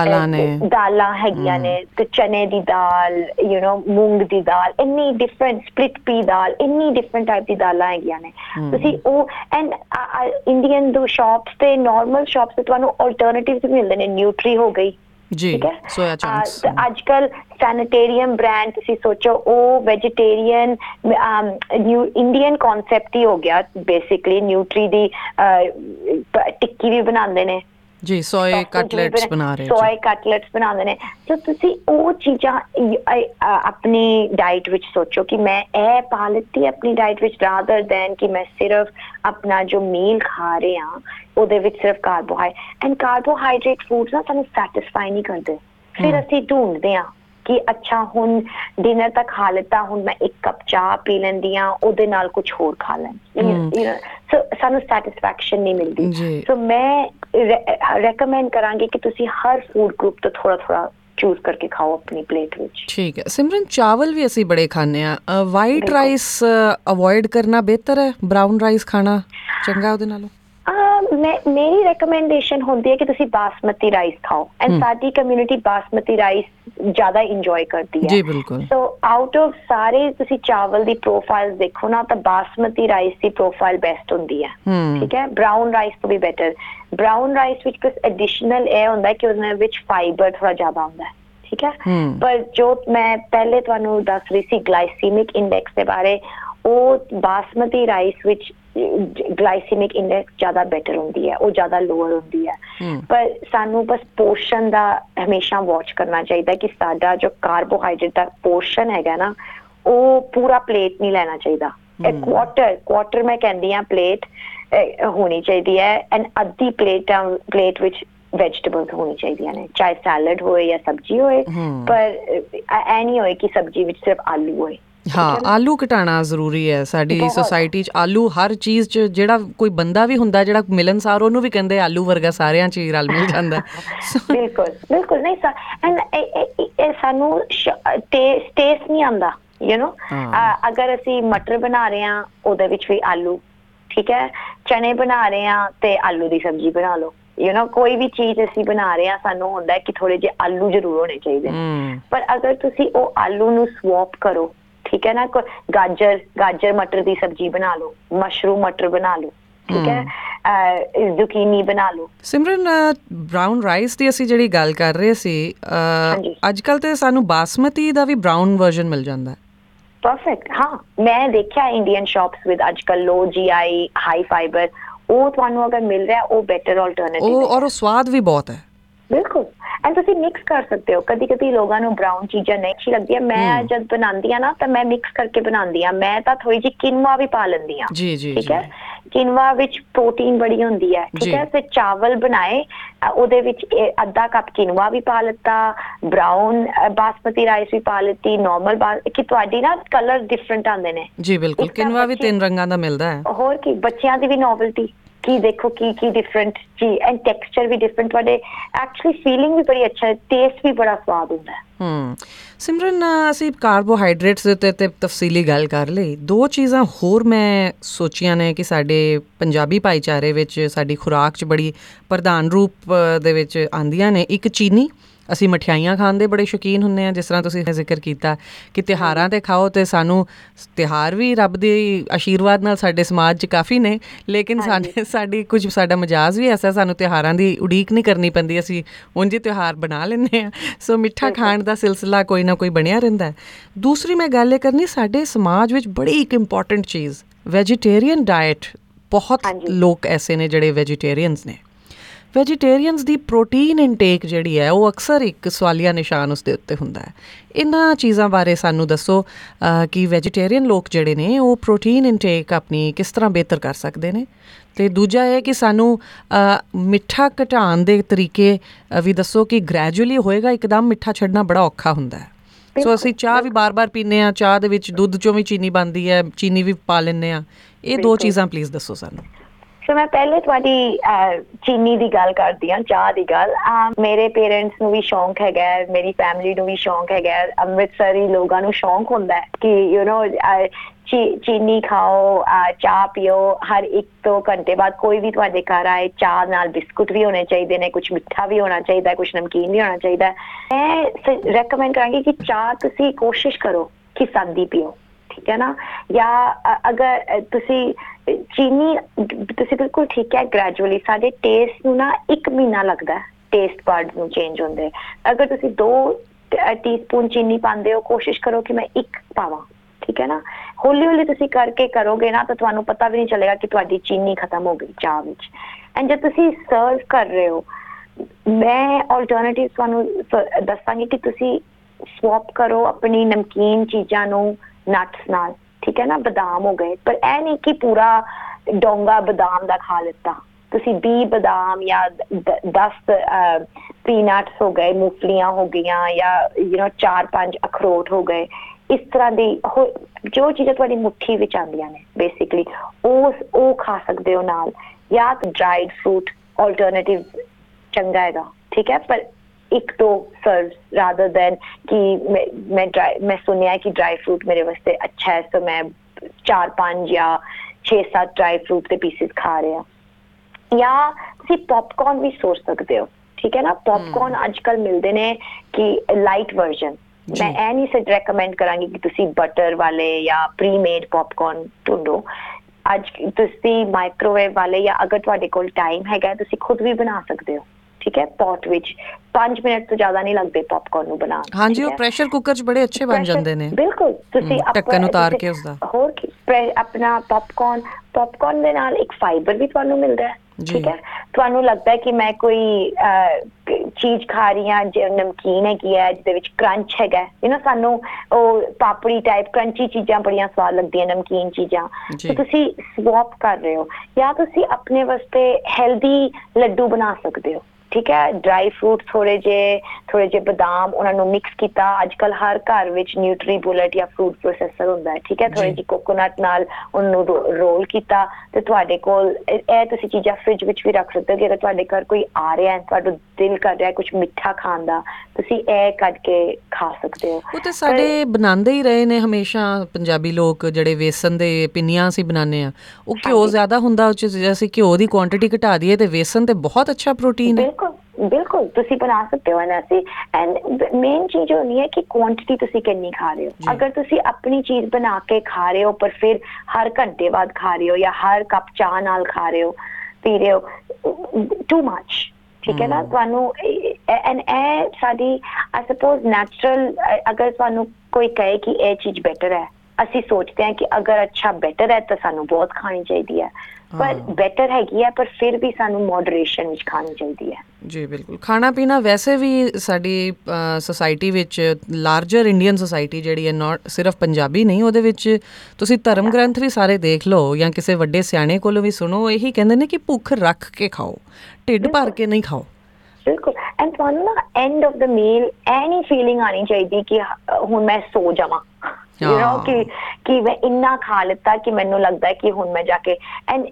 ਦਾਲਾਂ ਹੈਗੀਆਂ ਨੇ, ਤੇ ਚਨੇ ਦੀ ਦਾਲ, ਮੂੰਗ ਦੀ ਦਾਲ, ਇੰਨੀ ਡਿਫਰੈਂਟ, ਸਪਲਿਟ ਪੀ ਦਾਲ, ਇੰਨੀ ਡਿਫਰੈਂਟ ਟਾਈਪ ਦੀ ਦਾਲਾਂ ਹੈਗੀਆਂ ਨੇ। ਤੁਸੀਂ ਉਹ ਐਂਡ ਇੰਡੀਅਨ ਦੋ ਸ਼ਾਪਸ ਤੇ ਨਾਰਮਲ ਸ਼ਾਪਸ ਤੇ ਤੁਹਾਨੂੰ ਆਲਟਰਨੇਟਿਵਸ ਵੀ ਮਿਲਦੇ ਨੇ। ਨਿਊਟਰੀ ਹੋ ਗਈ, ਠੀਕ ਹੈ। Soya chunks. ਅੱਜ ਕੱਲ ਸੈਨੀਟੇਰੀਅਮ ਬ੍ਰਾਂਡ ਤੁਸੀਂ ਸੋਚੋ, ਉਹ ਵੈਜੀਟੇਰੀਅਨ ਇੰਡੀਅਨ ਕਨਸੈਪਟ ਹੀ ਹੋ ਗਿਆ ਬੇਸਿਕਲੀ। ਨਿਊਟਰੀ ਦੀ ਟਿੱਕੀ ਵੀ ਬਣਾਉਂਦੇ ਨੇ ਜੀ, ਸੋਏ ਕਟਲੈਟਸ ਬਣਾ ਰਹੇ, ਸੋਏ ਕਟਲੈਟਸ ਬਣਾਉਂਦੇ ਨੇ। ਸੋ ਤੁਸੀਂ ਉਹ ਚੀਜ਼ਾਂ ਆਪਣੀ ਡਾਈਟ ਵਿੱਚ ਸੋਚੋ ਕਿ ਮੈਂ ਇਹ ਪਾ ਲਿੱਤੀ ਆਪਣੀ ਡਾਈਟ ਵਿੱਚ, ਰਾਦਰ ਦੈਨ ਕਿ ਮੈਂ ਸਿਰਫ ਆਪਣਾ ਜੋ ਮੀਲ ਖਾ ਰਹੇ ਹਾਂ ਉਹਦੇ ਵਿੱਚ ਸਿਰਫ ਕਾਰਬੋਹਾਈਡਰੇਟ ਫੂਡਸ ਨਾ ਸਾਨੂੰ ਸੈਟਿਸਫਾਈ ਨਹੀਂ ਕਰਦੇ। ਫਿਰ ਅਸੀਂ ਢੂੰਡਦੇ ਹਾਂ ਕਿ ਅੱਛਾ ਹੁਣ ਡਿਨਰ ਤਾਂ ਖਾ ਲਿੱਤਾ, ਹੁਣ ਮੈਂ 1 ਕੱਪ ਚਾਹ ਪੀ ਲੈਂਦੀ ਹਾਂ, ਉਹਦੇ ਨਾਲ ਕੁਝ ਹੋਰ ਖਾ ਲੈਂਦੀ। ਸੋ ਸਾਨੂੰ ਸੈਟਿਸਫੈਕਸ਼ਨ ਨਹੀਂ ਮਿਲਦੀ। ਸੋ ਮੈਂ ਰეკਮੈਂਡ ਕਰਾਂਗੀ ਕਿ ਤੁਸੀਂ ਹਰ ਫੂਡ ਗਰੁੱਪ ਤੋਂ ਥੋੜਾ ਥੋੜਾ ਚੂਜ਼ ਕਰਕੇ ਖਾਓ ਆਪਣੀ ਪਲੇਟ ਵਿੱਚ। ਠੀਕ ਹੈ ਸਿਮਰਨ, ਚਾਵਲ ਵੀ ਅਸੀਂ ਬੜੇ ਖਾਂਦੇ ਆ, ਵਾਈਟ ਰਾਈਸ ਅਵੋਇਡ ਕਰਨਾ ਬਿਹਤਰ ਹੈ, ਬਰਾਊਨ ਰਾਈਸ ਖਾਣਾ ਚੰਗਾ ਉਹਦੇ ਨਾਲੋਂ? ਮੇਰੀ ਰეკਮੈਂਡੇਸ਼ਨ ਹੁੰਦੀ ਹੈ ਕਿ ਤੁਸੀਂ ਬਾਸਮਤੀ ਰਾਈਸ ਖਾਓ, ਐਂਡ ਸਾਡੀ ਕਮਿਊਨਿਟੀ ਬਾਸਮਤੀ ਰਾਈਸ ਜ਼ਿਆਦਾ ਇੰਜੋਏ ਕਰਦੀ ਹੈ। ਜੀ ਬਿਲਕੁਲ। ਸੋ ਆਊਟ ਆਫ ਸਾਰੇ ਤੁਸੀਂ ਚਾਵਲ ਦੀ ਪ੍ਰੋਫਾਈਲ ਦੇਖੋ ਨਾ ਤਾਂ ਬਾਸਮਤੀ ਰਾਈਸ ਦੀ ਪ੍ਰੋਫਾਈਲ ਬੈਸਟ ਹੁੰਦੀ ਹੈ, ਠੀਕ ਹੈ, ਬਰਾਊਨ ਰਾਈਸ ਤੋਂ ਵੀ ਬੈਟਰ। ਬਰਾਊਨ ਰਾਈਸ ਵਿੱਚ ਕੁਝ ਐਡੀਸ਼ਨਲ ਇਹ ਹੁੰਦਾ ਕਿ ਉਹਦੇ ਵਿੱਚ ਫਾਈਬਰ ਥੋੜਾ ਜ਼ਿਆਦਾ ਹੁੰਦਾ ਹੈ, ਠੀਕ ਹੈ, ਪਰ ਜੋ ਮੈਂ ਪਹਿਲੇ ਤੁਹਾਨੂੰ ਦੱਸ ਰਹੀ ਸੀ ਗਲਾਈਸੀਮਿਕ ਇੰਡੈਕਸ ਦੇ ਬਾਰੇ, ਉਹ ਬਾਸਮਤੀ ਰਾਈਸ ਵਿੱਚ ਗਲਾਈਸੀਮਿਕ ਇੰਡੈਕਸ ਜ਼ਿਆਦਾ ਬੈਟਰ ਹੁੰਦੀ ਹੈ, ਉਹ ਜ਼ਿਆਦਾ ਲੋਅਰ ਹੁੰਦੀ ਹੈ। ਪਰ ਸਾਨੂੰ ਬਸ ਪੋਰਸ਼ਨ ਦਾ ਹਮੇਸ਼ਾ ਵਾਚ ਕਰਨਾ ਚਾਹੀਦਾ ਕਿ ਸਾਡਾ ਜੋ ਕਾਰਬੋਹਾਈਡਰੇਟ ਦਾ ਪੋਰਸ਼ਨ ਹੈਗਾ ਨਾ, ਉਹ ਪੂਰਾ ਪਲੇਟ ਨਹੀਂ ਲੈਣਾ ਚਾਹੀਦਾ। ਕੁਆਟਰ ਮੈਂ ਕਹਿੰਦੀ ਹਾਂ ਪਲੇਟ ਹੋਣੀ ਚਾਹੀਦੀ ਹੈ, ਐਂਡ ਅੱਧੀ ਪਲੇਟ ਵਿੱਚ ਵੈਜੀਟੇਬਲਸ ਹੋਣੀ ਚਾਹੀਦੀਆਂ ਨੇ, ਚਾਹੇ ਸੈਲਡ ਹੋਏ ਜਾਂ ਸਬਜ਼ੀ ਹੋਏ, ਪਰ ਇਹ ਨਹੀਂ ਹੋਏ ਕਿ ਸਬਜ਼ੀ ਵਿੱਚ ਸਿਰਫ ਆਲੂ ਹੋਏ। ਹਾਂ, ਆਲੂ ਘਟਾਉਣਾ ਜ਼ਰੂਰੀ ਹੈ ਸਾਡੀ ਸੋਸਾਇਟੀ 'ਚ। ਆਲੂ ਹਰ ਚੀਜ਼ 'ਚ, ਜਿਹੜਾ ਕੋਈ ਬੰਦਾ ਵੀ ਹੁੰਦਾ ਜਿਹੜਾ ਮਿਲਣਸਾਰ, ਉਹਨੂੰ ਵੀ ਕਹਿੰਦੇ ਆਲੂ ਵਰਗਾ ਸਾਰਿਆਂ 'ਚ ਹੀ ਰਲ ਮਿਲ ਜਾਂਦਾ। ਬਿਲਕੁਲ ਬਿਲਕੁਲ, ਨਹੀਂ ਐਂਡ ਸਾਨੂੰ ਟੇਸਟ ਨਹੀਂ ਆਉਂਦਾ, ਯੂ ਨੋ। ਅਗਰ ਅਸੀਂ ਮਟਰ ਬਣਾ ਰਹੇ ਹਾਂ ਉਹਦੇ ਵਿੱਚ ਵੀ ਆਲੂ, ਠੀਕ ਹੈ, ਚਨੇ ਬਣਾ ਰਹੇ ਹਾਂ ਤੇ ਆਲੂ ਦੀ ਸਬਜ਼ੀ ਬਣਾ ਲਓ, ਯੂ ਨੋ, ਕੋਈ ਵੀ ਚੀਜ਼ ਅਸੀਂ ਬਣਾ ਰਹੇ ਹਾਂ ਸਾਨੂੰ ਹੁੰਦਾ ਕਿ ਥੋੜੇ ਜਿਹੇ ਆਲੂ ਜ਼ਰੂਰ ਹੋਣੇ ਚਾਹੀਦੇ, ਪਰ ਅਗਰ ਤੁਸੀਂ ਉਹ ਆਲੂ ਨੂੰ ਸਵੈਪ ਕਰੋ, ਠੀਕ ਹੈ ਨਾ, ਗਾਜਰ ਮਟਰ ਦੀ ਸਬਜ਼ੀ ਬਣਾ ਲਓ, ਮਸ਼ਰੂਮ ਮਟਰ ਬਣਾ ਲਓ, ਠੀਕ ਹੈ, ਜ਼ੁਕੀਨੀ ਬਣਾ ਲਓ। ਸਿਮਰਨ, ਬਰਾਊਨ ਰਾਈਸ ਦੀ ਅਸੀਂ ਜਿਹੜੀ ਗੱਲ ਕਰ ਰਹੇ ਸੀ, ਅੱਜ ਕੱਲ ਤੇ ਸਾਨੂੰ ਬਾਸਮਤੀ ਦਾ ਵੀ ਬਰਾਊਨ ਵਰਜ਼ਨ ਮਿਲ ਜਾਂਦਾ। ਪਰਫੈਕਟ, ਹਾਂ, ਮੈਂ ਦੇਖਿਆ ਇੰਡੀਅਨ ਸ਼ਾਪਸ ਵਿਦ ਅੱਜ ਕੱਲ ਲੋ GI ਹਾਈ ਫਾਈਬਰ, ਉਹ ਤੁਹਾਨੂੰ ਅਗਰ ਮਿਲ ਰਿਹਾ ਉਹ ਬੈਟਰ ਆਲਟਰਨੇਟਿਵ ਹੈ, ਔਰ ਉਹ ਸਵਾਦ ਵੀ ਬਹੁਤ ਹੈ। ਬਿਲਕੁਲ, ਐਂਡ ਤੁਸੀਂ ਮਿਕਸ ਕਰ ਸਕਦੇ ਹੋ। ਕਦੀ ਲੋਕਾਂ ਨੂੰ ਬਰਾਊਨ ਚੀਜ਼ਾਂ ਨਹੀਂ ਅੱਛੀ ਲੱਗਦੀਆਂ, ਮੈਂ ਜਦ ਬਣਾਉਂਦੀ ਆ ਨਾ ਤਾਂ ਮੈਂ ਮਿਕਸ ਕਰਕੇ ਬਣਾਉਂਦੀ ਆ। ਮੈਂ ਤਾਂ ਥੋੜੀ ਜਿਹੀ ਕਿਨਵਾ ਵੀ ਪਾ ਲੈਂਦੀ ਆ, ਠੀਕ ਹੈ, ਕਿਨਵਾ ਵਿੱਚ ਪ੍ਰੋਟੀਨ ਬੜੀ ਹੁੰਦੀ ਹੈ, ਠੀਕ ਹੈ। ਫਿਰ ਚਾਵਲ ਬਣਾਏ, ਉਹਦੇ ਵਿੱਚ ਅੱਧਾ ਕੱਪ ਕਿਨਵਾ ਵੀ ਪਾ ਲਿੱਤਾ, ਬਰਾਊਨ ਬਾਸਮਤੀ ਰਾਈਸ ਵੀ ਪਾ ਲਿੱਤੀ, ਨੋਰਮਲ ਕਿ ਤੁਹਾਡੀ ਨਾ ਕਲਰ ਡਿਫਰੈਂਟ ਆਉਂਦੇ ਨੇ। ਜੀ ਬਿਲਕੁਲ, ਕਿਨਵਾ ਵੀ 3 ਰੰਗਾਂ ਦਾ ਮਿਲਦਾ ਹੈ। ਹੋਰ ਕੀ, ਬੱਚਿਆਂ ਦੀ ਵੀ ਨੋਵਲਟੀ ਕੀ ਦੇਖੋ ਕੀ ਡਿਫਰੈਂਟ ਜੀ, ਐਂਡ ਟੈਕਸਚਰ ਵੀ ਡਿਫਰੈਂਟ, ਤੁਹਾਡੇ ਐਕਚੁਅਲੀ ਫੀਲਿੰਗ ਵੀ ਬੜੀ ਅੱਛਾ ਹੈ, ਟੇਸਟ ਵੀ ਬੜਾ ਸਵਾਦ ਹੁੰਦਾ ਹੈ। ਸਿਮਰਨ, ਅਸੀਂ ਕਾਰਬੋਹਾਈਡਰੇਟਸ ਦੇ ਉੱਤੇ ਤਫਸੀਲੀ ਗੱਲ ਕਰ ਲਈ। 2 ਚੀਜ਼ਾਂ ਹੋਰ ਮੈਂ ਸੋਚੀਆਂ ਨੇ ਕਿ ਸਾਡੇ ਪੰਜਾਬੀ ਭਾਈਚਾਰੇ ਵਿੱਚ ਸਾਡੀ ਖੁਰਾਕ 'ਚ ਬੜੀ ਪ੍ਰਧਾਨ ਰੂਪ ਦੇ ਵਿੱਚ ਆਉਂਦੀਆਂ ਨੇ। ਇੱਕ ਚੀਨੀ, ਅਸੀਂ ਮਠਿਆਈਆਂ ਖਾਣ ਦੇ ਬੜੇ ਸ਼ੌਕੀਨ ਹੁੰਦੇ ਹਾਂ, ਜਿਸ ਤਰ੍ਹਾਂ ਤੁਸੀਂ ਜ਼ਿਕਰ ਕੀਤਾ ਕਿ ਤਿਉਹਾਰਾਂ 'ਤੇ ਖਾਓ, ਅਤੇ ਸਾਨੂੰ ਤਿਉਹਾਰ ਵੀ ਰੱਬ ਦੇ ਆਸ਼ੀਰਵਾਦ ਨਾਲ ਸਾਡੇ ਸਮਾਜ 'ਚ ਕਾਫੀ ਨੇ, ਲੇਕਿਨ ਸਾਡਾ ਮਜਾਜ਼ ਵੀ ਐਸਾ, ਸਾਨੂੰ ਤਿਉਹਾਰਾਂ ਦੀ ਉਡੀਕ ਨਹੀਂ ਕਰਨੀ ਪੈਂਦੀ, ਅਸੀਂ ਉਂਝ ਹੀ ਤਿਉਹਾਰ ਬਣਾ ਲੈਂਦੇ ਹਾਂ। ਸੋ ਮਿੱਠਾ ਖਾਣ ਦਾ ਸਿਲਸਿਲਾ ਕੋਈ ਨਾ ਕੋਈ ਬਣਿਆ ਰਹਿੰਦਾ ਹੈ। ਦੂਸਰੀ ਮੈਂ ਗੱਲ ਇਹ ਕਰਨੀ, ਸਾਡੇ ਸਮਾਜ ਵਿੱਚ ਬੜੀ ਇੱਕ ਇੰਪੋਰਟੈਂਟ ਚੀਜ਼, ਵੈਜੀਟੇਰੀਅਨ ਡਾਇਟ। ਬਹੁਤ ਲੋਕ ਐਸੇ ਨੇ ਜਿਹੜੇ ਵੈਜੀਟੇਰੀਅਨਸ ਨੇ। ਵੈਜੀਟੇਰੀਅਨਸ ਦੀ ਪ੍ਰੋਟੀਨ ਇਨਟੇਕ ਜਿਹੜੀ ਹੈ ਉਹ ਅਕਸਰ ਇੱਕ ਸਵਾਲੀਆ ਨਿਸ਼ਾਨ ਉਸ ਦੇ ਉੱਤੇ ਹੁੰਦਾ ਹੈ। ਇਹਨਾਂ ਚੀਜ਼ਾਂ ਬਾਰੇ ਸਾਨੂੰ ਦੱਸੋ ਕਿ ਵੈਜੀਟੇਰੀਅਨ ਲੋਕ ਜਿਹੜੇ ਨੇ ਉਹ ਪ੍ਰੋਟੀਨ ਇਨਟੇਕ ਆਪਣੀ ਕਿਸ ਤਰ੍ਹਾਂ ਬਿਹਤਰ ਕਰ ਸਕਦੇ ਨੇ। ਅਤੇ ਦੂਜਾ ਇਹ ਕਿ ਸਾਨੂੰ ਮਿੱਠਾ ਘਟਾਉਣ ਦੇ ਤਰੀਕੇ ਵੀ ਦੱਸੋ ਕਿ ਗ੍ਰੈਜੂਅਲੀ ਹੋਏਗਾ, ਇੱਕਦਮ ਮਿੱਠਾ ਛੱਡਣਾ ਬੜਾ ਔਖਾ ਹੁੰਦਾ ਹੈ। ਸੋ ਅਸੀਂ ਚਾਹ ਵੀ ਬਾਰ-ਬਾਰ ਪੀਂਦੇ ਹਾਂ, ਚਾਹ ਦੇ ਵਿੱਚ ਦੁੱਧ 'ਚੋਂ ਵੀ ਚੀਨੀ ਬਣਦੀ ਹੈ, ਚੀਨੀ ਵੀ ਪਾ ਲੈਂਦੇ ਹਾਂ। ਇਹ 2 ਚੀਜ਼ਾਂ ਪਲੀਜ਼ ਦੱਸੋ ਸਾਨੂੰ। ਸੋ ਮੈਂ ਪਹਿਲੇ ਤੁਹਾਡੀ ਚੀਨੀ ਦੀ ਗੱਲ ਕਰਦੀ ਹਾਂ, ਚਾਹ ਦੀ ਗੱਲ। ਮੇਰੇ ਪੇਰੈਂਟਸ ਨੂੰ ਵੀ ਸ਼ੌਂਕ ਹੈਗਾ, ਮੇਰੀ ਫੈਮਿਲੀ ਨੂੰ ਵੀ ਸ਼ੌਂਕ ਹੈਗਾ, ਅੰਮ੍ਰਿਤਸਰੀ ਲੋਕਾਂ ਨੂੰ ਸ਼ੌਂਕ ਹੁੰਦਾ ਕਿ ਯੂ ਨੋ ਚੀਨੀ ਖਾਓ, ਚਾਹ ਪੀਓ, ਹਰ 1-2 ਘੰਟੇ ਬਾਅਦ ਕੋਈ ਵੀ ਤੁਹਾਡੇ ਘਰ ਆਏ, ਚਾਹ ਨਾਲ ਬਿਸਕੁਟ ਵੀ ਹੋਣੇ ਚਾਹੀਦੇ ਨੇ, ਕੁਛ ਮਿੱਠਾ ਵੀ ਹੋਣਾ ਚਾਹੀਦਾ, ਕੁਛ ਨਮਕੀਨ ਵੀ ਹੋਣਾ ਚਾਹੀਦਾ। ਮੈਂ ਰეკਮੈਂਡ ਕਰਾਂਗੀ ਕਿ ਚਾਹ ਤੁਸੀਂ ਕੋਸ਼ਿਸ਼ ਕਰੋ ਕਿ ਸਾਦੀ ਪੀਓ, ਠੀਕ ਹੈ ਨਾ। ਜਾਂ ਅਗਰ ਤੁਸੀਂ ਚੀਨੀ, ਤੁਸੀਂ ਬਿਲਕੁਲ ਠੀਕ ਹੈ, ਗ੍ਰੈਜੂਅਲੀ ਸਾਡੇ ਟੇਸਟ ਨੂੰ ਨਾ 1 ਮਹੀਨਾ ਲੱਗਦਾ ਟੇਸਟ ਬਰਡ ਨੂੰ ਚੇਂਜ ਹੁੰਦੇ। ਅਗਰ ਤੁਸੀਂ 2 ਟੀਸਪੂਨ ਚੀਨੀ ਪਾਉਂਦੇ ਹੋ, ਕੋਸ਼ਿਸ਼ ਕਰੋ ਕਿ ਮੈਂ 1 ਪਾਵਾਂ, ਠੀਕ ਹੈ ਨਾ। ਹੌਲੀ ਤੁਸੀਂ ਕਰਕੇ ਕਰੋਗੇ ਨਾ ਤਾਂ ਤੁਹਾਨੂੰ ਪਤਾ ਵੀ ਨਹੀਂ ਚੱਲੇਗਾ ਕਿ ਤੁਹਾਡੀ ਚੀਨੀ ਖਤਮ ਹੋ ਗਈ ਚਾਹ ਵਿੱਚ। ਐਂਡ ਜੇ ਤੁਸੀਂ ਸਰਵ ਕਰ ਰਹੇ ਹੋ, ਮੈਂ ਆਲਟਰਨੇਟਿਵ ਤੁਹਾਨੂੰ ਦੱਸਾਂਗੀ ਕਿ ਤੁਸੀਂ ਸਵੈਪ ਕਰੋ ਆਪਣੀ ਨਮਕੀਨ ਚੀਜ਼ਾਂ ਨੂੰ ਨਟਸ ਨਾਲ, ਠੀਕ ਹੈ ਨਾ। ਬਦਾਮ ਹੋ ਗਏ, ਪਰ ਇਹ ਨਹੀਂ ਕਿ ਪੂਰਾ ਡੋਂਗਾ ਬਦਾਮ ਦਾ ਖਾ ਲਿੱਤਾ ਤੁਸੀਂ। 20 ਬਦਾਮ ਜਾਂ 10 ਪੀਨਟਸ ਹੋ ਗਏ, ਮੂੰਗਫਲੀਆਂ ਹੋ ਗਈਆਂ, ਜਾਂ 4-5 ਅਖਰੋਟ ਹੋ ਗਏ। ਇਸ ਤਰ੍ਹਾਂ ਦੀ ਜੋ ਚੀਜ਼ਾਂ ਤੁਹਾਡੀ ਮੁੱਠੀ ਵਿੱਚ ਆਉਂਦੀਆਂ ਨੇ ਬੇਸਿਕਲੀ, ਉਹ ਖਾ ਸਕਦੇ ਹੋ ਨਾਲ। ਜਾਂ ਡਰਾਈਡ ਫਰੂਟ ਆਲਟਰਨੇਟਿਵ ਚੰਗਾ ਹੈਗਾ, ਠੀਕ ਹੈ, ਪਰ ਇੱਕ ਦੋ ਸਰਵ ਰਾਦਰ ਦੈਨ ਕਿ ਮੈਂ ਸੁਣਿਆ ਕਿ ਡਰਾਈ ਫਰੂਟ ਮੇਰੇ ਵਾਸਤੇ ਅੱਛਾ ਹੈ ਸੋ ਮੈਂ 4-5 ਜਾਂ 6-7 ਡਰਾਈ ਫਰੂਟ ਦੇ ਪੀਸਿਸ ਖਾ ਰਿਹਾ। ਜਾਂ ਤੁਸੀਂ ਪੌਪਕੌਰਨ ਵੀ ਸੋਚ ਸਕਦੇ ਹੋ, ਠੀਕ ਹੈ ਨਾ। ਪੌਪਕੌਰਨ ਅੱਜ ਕੱਲ ਮਿਲਦੇ ਨੇ ਕਿ ਲਾਈਟ ਵਰਜ਼ਨ। ਮੈਂ ਇਹ ਨਹੀਂ ਰეკਮੈਂਡ ਕਰਾਂਗੀ ਕਿ ਤੁਸੀਂ ਬਟਰ ਵਾਲੇ ਜਾਂ ਪ੍ਰੀ ਮੇਡ ਪੌਪਕੌਰਨ ਢੂੰਡੋ। ਅੱਜ ਤੁਸੀਂ ਮਾਈਕ੍ਰੋਵੇਵ ਵਾਲੇ ਜਾਂ ਅਗਰ ਤੁਹਾਡੇ ਕੋਲ ਟਾਈਮ ਹੈਗਾ ਤੁਸੀਂ ਖੁਦ ਵੀ ਬਣਾ ਸਕਦੇ ਹੋ, ਠੀਕ ਹੈ। ਪੌਟ ਵਿੱਚ 5 ਮਿੰਟ ਤੋਂ ਜ਼ਿਆਦਾ ਨਹੀਂ ਲੱਗਦੇ ਪੌਪਕੌਰਨ ਨੂੰ ਬਣਾਉਣ। ਹਾਂਜੀ, ਉਹ ਪ੍ਰੈਸ਼ਰ ਕੁੱਕਰ 'ਚ ਬੜੇ ਅੱਛੇ ਬਣ ਜਾਂਦੇ ਨੇ। ਬਿਲਕੁਲ, ਤੁਸੀਂ ਢੱਕਣ ਉਤਾਰ ਕੇ ਉਸਦਾ ਹੋਰ ਕੀ ਆਪਣਾ ਪੌਪਕੌਰਨ ਦੇ ਨਾਲ ਇੱਕ ਫਾਈਬਰ ਵੀ ਤੁਹਾਨੂੰ ਮਿਲਦਾ ਹੈ, ਠੀਕ ਹੈ। ਤੁਹਾਨੂੰ ਲੱਗਦਾ ਹੈ ਕਿ ਮੈਂ ਕੋਈ ਚੀਜ਼ ਖਾ ਰਹੀ ਹਾਂ ਜੋ ਨਮਕੀਨ ਹੈਗੀ ਹੈ ਜਿਹਦੇ ਵਿੱਚ ਕਰੰਚ ਹੈਗਾ, ਸਾਨੂੰ ਉਹ ਪਾਪੜੀ ਟਾਈਪ ਕਰੰਚੀ ਚੀਜ਼ਾਂ ਬੜੀਆਂ ਸਵਾਦ ਲੱਗਦੀਆਂ, ਨਮਕੀਨ ਚੀਜ਼ਾਂ। ਤੁਸੀਂ ਸਵਾਪ ਕਰ ਰਹੇ ਹੋ। ਜਾਂ ਤੁਸੀਂ ਆਪਣੇ ਵਾਸਤੇ ਹੈਲਦੀ ਲੱਡੂ ਬਣਾ ਸਕਦੇ ਹੋ, ਠੀਕ ਹੈ। ਡਰਾਈ ਫਰੂਟ ਥੋੜੇ ਜਿਹੇ ਬਦਾਮ ਉਹਨਾਂ ਨੂੰ ਮਿਕਸ ਕੀਤਾ। ਅੱਜ ਕੱਲ ਹਰ ਘਰ ਵਿੱਚ ਨਿਊਟਰੀ ਬੁਲਟ ਜਾਂ ਫੂਡ ਪ੍ਰੋਸੈਸਰ ਹੁੰਦਾ ਹੈ, ਠੀਕ ਹੈ। ਥੋੜੀ ਜਿਹੀ ਕੋਕੋਨਟ ਨਾਲ ਉਹਨੂੰ ਰੋਲ ਕੀਤਾ ਤੇ ਤੁਹਾਡੇ ਕੋਲ ਇਹ ਤੁਸੀਂ ਚੀਜ਼ਾਂ ਫ੍ਰਿਜ ਵਿੱਚ ਵੀ ਰੱਖ ਸਕਦੇ ਹੋ ਕਿ ਅਗਰ ਤੁਹਾਡੇ ਘਰ ਕੋਈ ਆ ਰਿਹਾ ਤੁਹਾਡਾ ਦਿਲ ਕਰ ਰਿਹਾ ਕੁਝ ਮਿੱਠਾ ਖਾਣ ਦਾ, ਤੁਸੀਂ ਇਹ ਕੱਢ ਕੇ ਖਾ ਸਕਦੇ ਹੋ। ਉਹ ਤੇ ਸਾਡੇ ਬਣਾਉਂਦੇ ਹੀ ਰਹੇ ਨੇ ਹਮੇਸ਼ਾ ਪੰਜਾਬੀ ਲੋਕ, ਜਿਹੜੇ ਵੇਸਨ ਦੇ ਪਿੰਨੀਆਂ ਅਸੀਂ ਬਣਾਉਂਦੇ ਹਾਂ, ਉਹ ਘਿਓ ਜ਼ਿਆਦਾ ਹੁੰਦਾ ਉਹ 'ਚ। ਅਸੀਂ ਘਿਓ ਦੀ ਕੁਆਂਟਿਟੀ ਘਟਾ ਦਈਏ ਤੇ ਵੇਸਨ ਤੇ ਬਹੁਤ ਅੱਛਾ ਪ੍ਰੋਟੀਨ ਹੈ। ਬਿਲਕੁਲ ਤੁਸੀਂ ਬਣਾ ਸਕਦੇ ਹੋ ਨਾ। ਅਸੀਂ ਮੇਨ ਚੀਜ਼ ਹੋਣੀ ਹੈ ਕਿ ਕੁਆਂਟਿਟੀ ਤੁਸੀਂ ਕਿੰਨੀ ਖਾ ਰਹੇ ਹੋ। ਅਗਰ ਤੁਸੀਂ ਆਪਣੀ ਚੀਜ਼ ਬਣਾ ਕੇ ਖਾ ਰਹੇ ਹੋ ਪਰ ਫਿਰ ਹਰ ਘੰਟੇ ਬਾਅਦ ਖਾ ਰਹੇ ਹੋ ਜਾਂ ਹਰ ਕੱਪ ਚਾਹ ਨਾਲ ਖਾ ਰਹੇ ਹੋ ਪੀ ਰਹੇ ਹੋ, ਟੂ ਮੱਚ, ਠੀਕ ਹੈ ਨਾ। ਤੁਹਾਨੂੰ ਇਹ ਸਾਡੀ ਆਈ ਸਪੋਜ਼ ਨੈਚੁਰਲ, ਅਗਰ ਤੁਹਾਨੂੰ ਕੋਈ ਕਹੇ ਕਿ ਇਹ ਚੀਜ਼ ਬੈਟਰ ਹੈ, ਅਸੀਂ ਸੋਚਦੇ ਹਾਂ ਕਿ ਅਗਰ ਅੱਛਾ ਬੈਟਰ ਹੈ ਤਾਂ ਸਾਨੂੰ ਬਹੁਤ ਖਾਣੀ ਚਾਹੀਦੀ ਹੈ। ਪਰ ਬੈਟਰ ਹੈਗੀ ਹੈ ਪਰ ਫਿਰ ਵੀ ਸਾਨੂੰ ਮੋਡਰੇਸ਼ਨ ਵਿੱਚ ਖਾਣੀ ਚਾਹੀਦੀ ਹੈ। ਜੀ ਬਿਲਕੁਲ। ਖਾਣਾ ਪੀਣਾ ਵੈਸੇ ਵੀ ਸਾਡੀ ਸੋਸਾਇਟੀ ਵਿੱਚ, ਲਾਰਜਰ ਇੰਡੀਅਨ ਸੋਸਾਇਟੀ ਜਿਹੜੀ ਹੈ, ਨੋਟ ਸਿਰਫ ਪੰਜਾਬੀ ਨਹੀਂ, ਉਹਦੇ ਵਿੱਚ ਤੁਸੀਂ ਧਰਮ ਗ੍ਰੰਥ ਵੀ ਸਾਰੇ ਦੇਖ ਲਓ ਜਾਂ ਕਿਸੇ ਵੱਡੇ ਸਿਆਣੇ ਕੋਲੋਂ ਵੀ ਸੁਣੋ, ਇਹੀ ਕਹਿੰਦੇ ਨੇ ਕਿ ਭੁੱਖ ਰੱਖ ਕੇ ਖਾਓ, ਢਿੱਡ ਭਰ ਕੇ ਨਹੀਂ ਖਾਓ। ਬਿਲਕੁਲ। ਐਂਡ ਤੁਹਾਨੂੰ ਨਾ ਐਂਡ ਆਫ ਦ ਮੀਲ ਇਹ ਨਹੀਂ ਫੀਲਿੰਗ ਆਣੀ ਚਾਹੀਦੀ ਕਿ ਹੁਣ ਮੈਂ ਸੋ ਜਾਵਾਂ, ਕਿ ਮੈਂ ਇੰਨਾ ਖਾ ਲਿੱਤਾ ਕਿ ਮੈਨੂੰ ਲੱਗਦਾ ਕਿ ਹੁਣ ਮੈਂ ਜਾ ਕੇ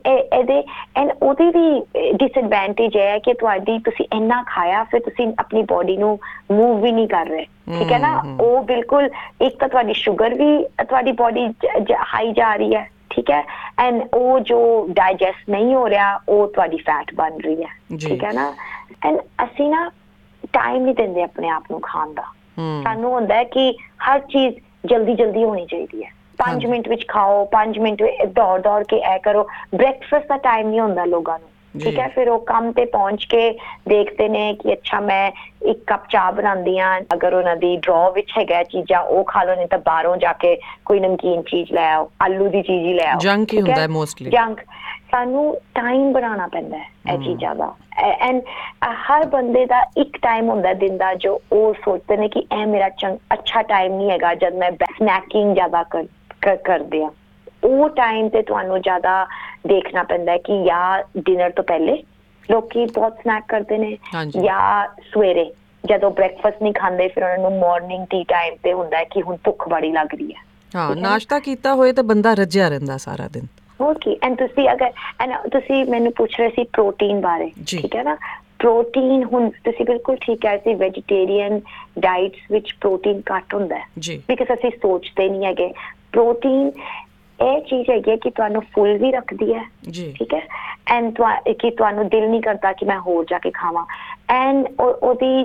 ਉਹਦੀ ਵੀ ਡਿਸਐਡਵਾਂਟੇਜ ਹੈ ਕਿ ਤੁਸੀਂ ਇੰਨਾ ਖਾਇਆ ਫਿਰ ਤੁਸੀਂ ਆਪਣੀ ਬੋਡੀ ਨੂੰ ਮੂਵ ਵੀ ਨਹੀਂ ਕਰ ਰਹੇ, ਠੀਕ ਹੈ ਨਾ। ਉਹ ਬਿਲਕੁਲ, ਇੱਕ ਤਾਂ ਤੁਹਾਡੀ ਸ਼ੂਗਰ ਵੀ ਤੁਹਾਡੀ ਬੋਡੀ ਹਾਈ ਜਾ ਰਹੀ ਹੈ, ਠੀਕ ਹੈ। ਐਂਡ ਉਹ ਜੋ ਡਾਈਜੈਸਟ ਨਹੀਂ ਹੋ ਰਿਹਾ ਉਹ ਤੁਹਾਡੀ ਫੈਟ ਬਣ ਰਹੀ ਹੈ, ਠੀਕ ਹੈ ਨਾ। ਐਂਡ ਅਸੀਂ ਨਾ ਟਾਈਮ ਨਹੀਂ ਦਿੰਦੇ ਆਪਣੇ ਆਪ ਨੂੰ ਖਾਣ ਦਾ। ਸਾਨੂੰ ਹੁੰਦਾ ਹੈ ਕਿ ਹਰ ਚੀਜ਼ ਜਲਦੀ ਹੋਣੀ ਚਾਹੀਦੀ ਹੈ। 5 ਮਿੰਟ ਵਿੱਚ ਖਾਓ, 5 ਮਿੰਟ ਦੌੜ ਕੇ ਇਹ ਕਰੋ। ਬ੍ਰੇਕਫਾਸਟ ਦਾ ਟਾਈਮ ਨਹੀਂ ਹੁੰਦਾ ਲੋਕਾਂ ਨੂੰ, ਠੀਕ ਹੈ। ਫਿਰ ਉਹ ਕੰਮ ਤੇ ਪਹੁੰਚ ਕੇ ਦੇਖਦੇ ਨੇ ਕਿ ਅੱਛਾ ਮੈਂ 1 ਕੱਪ ਚਾਹ ਬਣਾਉਂਦੀ ਹਾਂ, ਅਗਰ ਉਹਨਾਂ ਦੀ ਡਰॉ ਵਿੱਚ ਹੈਗਾ ਚੀਜ਼ਾਂ ਉਹ ਖਾ ਲਓ, ਨਹੀਂ ਤਾਂ ਬਾਹਰੋਂ ਜਾ ਕੇ ਕੋਈ ਨਮਕੀਨ ਚੀਜ਼ ਲੈ ਆਓ, ਆਲੂ ਦੀ ਚੀਜ਼ ਹੀ ਲੈ ਆਓ, ਜੰਕ ਹੀ ਹੁੰਦਾ ਮੋਸਟਲੀ। ਜੰਕ। ਸਾਨੂੰ ਟਾਈਮ ਬਣਾਉਣਾ ਪੈਂਦਾ ਹੈ ਇਹ ਚੀਜ਼ਾਂ ਦਾ। ਐਂਡ ਹਰ ਬੰਦੇ ਦਾ ਇੱਕ ਟਾਈਮ ਹੁੰਦਾ ਦਿਨ ਦਾ ਜੋ ਉਹ ਸੋਚਦੇ ਨੇ ਕਿ ਇਹ ਮੇਰਾ ਅੱਛਾ ਟਾਈਮ ਨਹੀਂ ਹੈਗਾ ਜਦ ਮੈਂ ਸਨੈਕਿੰਗ ਜ਼ਿਆਦਾ ਕਰਦੇ ਆ। ਉਹ ਟਾਈਮ ਤੇ ਤੁਹਾਨੂੰ ਜ਼ਿਆਦਾ ਦੇਖਣਾ ਪੈਂਦਾ ਹੈ ਕਿ ਜਾਂ ਡਿਨਰ ਤੋਂ ਪਹਿਲੇ ਲੋਕੀ ਬਹੁਤ ਸਨੈਕ ਕਰਦੇ ਨੇ, ਜਾਂ ਸਵੇਰੇ ਜਦੋਂ ਬ੍ਰੇਕਫਾਸਟ ਨਹੀਂ ਖਾਂਦੇ ਫਿਰ ਉਹਨਾਂ ਨੂੰ ਮਾਰਨਿੰਗ ਟੀ ਟਾਈਮ ਤੇ ਹੁੰਦਾ ਹੈ ਕਿ ਹੁਣ ਭੁੱਖ ਬੜੀ ਲੱਗ ਰਹੀ ਹੈ। ਹਾਂ, ਨਾਸ਼ਤਾ ਕੀਤਾ ਹੋਏ ਤਾਂ ਬੰਦਾ ਰੱਜਿਆ ਰਹਿੰਦਾ ਸਾਰਾ ਦਿਨ। ਓਕੇ। ਐਂਡ ਤੁਸੀਂ ਮੈਨੂੰ ਪੁੱਛ ਰਹੇ ਸੀ ਪ੍ਰੋਟੀਨ ਬਾਰੇ, ਠੀਕ ਹੈ ਨਾ। ਪ੍ਰੋਟੀਨ, ਹੁਣ ਤੁਸੀਂ ਬਿਲਕੁਲ ਠੀਕ ਹੈ, ਅਸੀਂ ਵੈਜੀਟੇਰੀਅਨ ਡਾਈਟਸ ਵਿੱਚ ਪ੍ਰੋਟੀਨ ਘੱਟ ਹੁੰਦਾ ਹੈ ਬਿਕਾਜ਼ ਅਸੀਂ ਸੋਚਦੇ ਨਹੀਂ ਹੈਗੇ। ਪ੍ਰੋਟੀਨ ਇਹ ਚੀਜ਼ ਹੈਗੀ ਹੈ ਕਿ ਤੁਹਾਨੂੰ ਫੁੱਲ ਵੀ ਰੱਖਦੀ ਹੈ, ਠੀਕ ਹੈ। ਐਂਡ ਕਿ ਤੁਹਾਨੂੰ ਦਿਲ ਨਹੀਂ ਕਰਦਾ ਕਿ ਮੈਂ ਹੋਰ ਜਾ ਕੇ ਖਾਵਾਂ। ਐਂਡ ਉਹਦੀ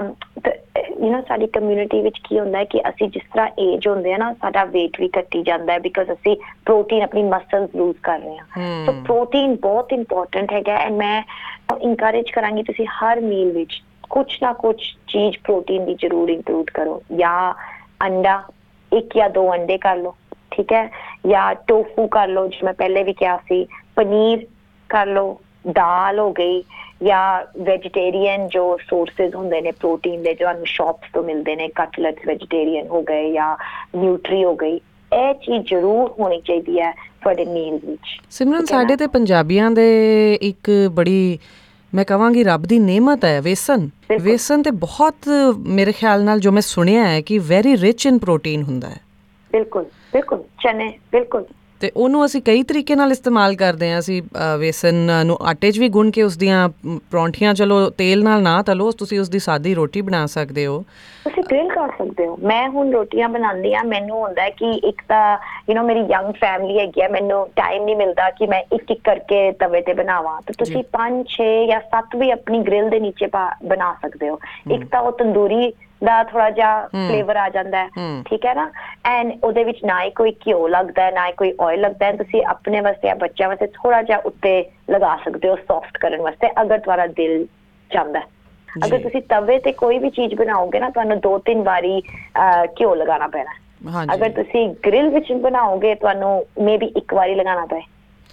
ਸਾਡੀ ਕਮਿਊਨਿਟੀ ਵਿੱਚ ਕੀ ਹੁੰਦਾ ਹੈ ਕਿ ਅਸੀਂ ਜਿਸ ਤਰ੍ਹਾਂ ਏਜ ਹੁੰਦੇ ਆ ਨਾ ਸਾਡਾ weight ਵੀ ਘਟੀ ਜਾਂਦਾ ਹੈ ਬਿਕਾਜ਼ ਅਸੀਂ ਪ੍ਰੋਟੀਨ ਆਪਣੀ ਮਸਲਸ ਲੂਜ਼ ਕਰ ਰਹੇ ਹਾਂ। ਸੋ ਪ੍ਰੋਟੀਨ ਬਹੁਤ ਇੰਪੋਰਟੈਂਟ ਹੈਗਾ। ਐਂਡ ਮੈਂ ਇਨਕਰੇਜ ਕਰਾਂਗੀ ਤੁਸੀਂ ਹਰ ਮੀਲ ਵਿੱਚ ਕੁਛ ਨਾ ਕੁਛ ਚੀਜ਼ ਪ੍ਰੋਟੀਨ ਦੀ ਜ਼ਰੂਰ ਇੰਕਲੂਡ ਕਰੋ। ਜਾਂ ਅੰਡਾ, 1 ਜਾਂ 2 ਅੰਡੇ ਕਰ ਲਓ, ਠੀਕ ਹੈ। ਜਾਂ ਟੋਫੂ ਕਰ ਲਓ, ਜਿਵੇਂ ਮੈਂ ਪਹਿਲੇ ਵੀ ਕਿਹਾ ਸੀ, ਪਨੀਰ ਕਰ ਲਓ, ਦਾਲ ਹੋ ਗਈ, ਜਾਂ ਵੈਜੀਟੇਰੀਅਨ ਜੋ ਸੋਰਸਿਸ ਹੁੰਦੇ ਨੇ ਪ੍ਰੋਟੀਨ ਦੇ ਤੁਹਾਨੂੰ ਸ਼ਾਪਸ ਤੋਂ ਮਿਲਦੇ ਨੇ, ਕਟਲੈਟਸ ਵੈਜੀਟੇਰੀਅਨ ਹੋ ਗਏ ਜਾਂ ਨਿਊਟਰੀ ਹੋ ਗਈ, ਇਹ ਚੀਜ਼ ਜ਼ਰੂਰ ਹੋਣੀ ਚਾਹੀਦੀ ਹੈ ਤੁਹਾਡੇ ਮੀਲ ਵਿੱਚ। ਸਿਮਰਨ, ਸਾਡੇ ਤੇ ਪੰਜਾਬੀਆਂ ਦੇ ਇੱਕ ਬੜੀ, ਮੈਂ ਕਹਾਂਗੀ ਰੱਬ ਦੀ ਨੇਮਤ ਹੈ ਵੇਸਨ। ਵੇਸਨ ਤੇ ਬਹੁਤ, ਮੇਰੇ ਖਿਆਲ ਨਾਲ ਜੋ ਮੈਂ ਸੁਣਿਆ ਹੈ ਕਿ ਵੈਰੀ ਰਿਚ ਇਨ ਪ੍ਰੋਟੀਨ ਹੁੰਦਾ ਹੈ। ਬਿਲਕੁਲ ਚਨੇ, ਬਿਲਕੁਲ ਤੇ ਉਹਨੂੰ ਅਸੀਂ ਕਈ ਤਰੀਕੇ ਨਾਲ ਇਸਤੇਮਾਲ ਕਰਦੇ ਹਾਂ। ਅਸੀਂ ਵੇਸਨ ਨੂੰ ਆਟੇ 'ਚ ਵੀ ਗੁੰਨ ਕੇ ਉਸ ਦੀਆਂ ਪਰੌਂਠੀਆਂ, ਚਲੋ ਤੇਲ ਨਾਲ ਨਾ ਤਲੋ, ਤੁਸੀਂ ਉਸ ਦੀ ਸਾਦੀ ਰੋਟੀ ਬਣਾ ਸਕਦੇ ਹੋ, ਤੁਸੀਂ ਗ੍ਰਿਲ ਕਰ ਸਕਦੇ ਹੋ। ਮੈਂ ਹੁਣ ਰੋਟੀਆਂ ਬਣਾਉਂਦੀ ਹਾਂ, ਮੈਨੂੰ ਹੁੰਦਾ ਕਿ ਇੱਕ ਤਾਂ ਮੇਰੀ ਯੰਗ ਫੈਮਿਲੀ ਹੈਗੀ ਆ, ਮੈਨੂੰ ਟਾਈਮ ਨਹੀਂ ਮਿਲਦਾ ਕਿ ਮੈਂ ਇੱਕ ਇੱਕ ਕਰਕੇ ਤਵੇ ਤੇ ਬਣਾਵਾਂ, ਤੇ ਤੁਸੀਂ 5, 6 ਜਾਂ 7 ਵੀ ਆਪਣੀ ਗ੍ਰਿਲ ਦੇ ਨੀਚੇ ਬਣਾ ਸਕਦੇ ਹੋ। ਇੱਕ ਤਾਂ ਉਹ ਤੰਦੂਰੀ ਦਾ ਥੋੜਾ ਜਿਹਾ ਫਲੇਵਰ ਆ ਜਾਂਦਾ ਹੈ, ਠੀਕ ਹੈ ਨਾ, ਐਂਡ ਉਹਦੇ ਵਿੱਚ ਨਾ ਹੀ ਕੋਈ ਘਿਓ ਲੱਗਦਾ ਹੈ, ਨਾ ਹੀ ਕੋਈ ਆਇਲ ਲੱਗਦਾ ਹੈ। ਤੁਸੀਂ ਆਪਣੇ ਵਾਸਤੇ ਜਾਂ ਬੱਚਿਆਂ ਵਾਸਤੇ ਥੋੜਾ ਜਿਹਾ ਉੱਤੇ ਲਗਾ ਸਕਦੇ ਹੋ ਸੌਫਟ ਕਰਨ ਵਾਸਤੇ, ਅਗਰ ਤੁਹਾਡਾ ਦਿਲ ਚਾਹੁੰਦਾ। ਅਗਰ ਤੁਸੀਂ ਤਵੇ ਤੇ ਕੋਈ ਵੀ ਚੀਜ਼ ਬਣਾਓਗੇ ਨਾ, ਤੁਹਾਨੂੰ 2-3 ਵਾਰੀ ਘਿਓ ਲਗਾਉਣਾ ਪੈਣਾ। ਅਗਰ ਤੁਸੀਂ ਗ੍ਰਿਲ ਵਿੱਚ ਬਣਾਓਗੇ, ਤੁਹਾਨੂੰ ਮੇਬੀ 1 ਵਾਰੀ ਲਗਾਉਣਾ ਪਏ।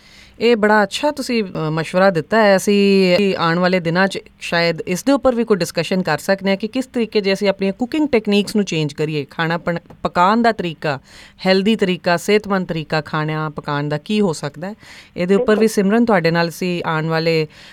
ਇਹ ਬੜਾ ਅੱਛਾ ਤੁਸੀਂ ਮਸ਼ਵਰਾ ਦਿੱਤਾ ਹੈ। ਅਸੀਂ ਆਉਣ ਵਾਲੇ ਦਿਨਾਂ 'ਚ ਸ਼ਾਇਦ ਇਸ ਦੇ ਉੱਪਰ ਵੀ ਕੋਈ ਡਿਸਕਸ਼ਨ ਕਰ ਸਕਦੇ ਹਾਂ ਕਿ ਕਿਸ ਤਰੀਕੇ ਜੇ ਅਸੀਂ ਆਪਣੀਆਂ ਕੁਕਿੰਗ ਟੈਕਨੀਕਸ ਨੂੰ ਚੇਂਜ ਕਰੀਏ। ਖਾਣਾ ਪਕਾਉਣ ਦਾ ਤਰੀਕਾ, ਹੈਲਦੀ ਤਰੀਕਾ, ਸਿਹਤਮੰਦ ਤਰੀਕਾ ਖਾਣਾ ਪਕਾਉਣ ਦਾ ਕੀ ਹੋ ਸਕਦਾ ਹੈ। ਇਹਦੇ ਉੱਪਰ ਵੀ ਸਿਮਰਨ ਤੁਹਾਡੇ ਨਾਲ ਅਸੀਂ ਆਉਣ ਵਾਲੇ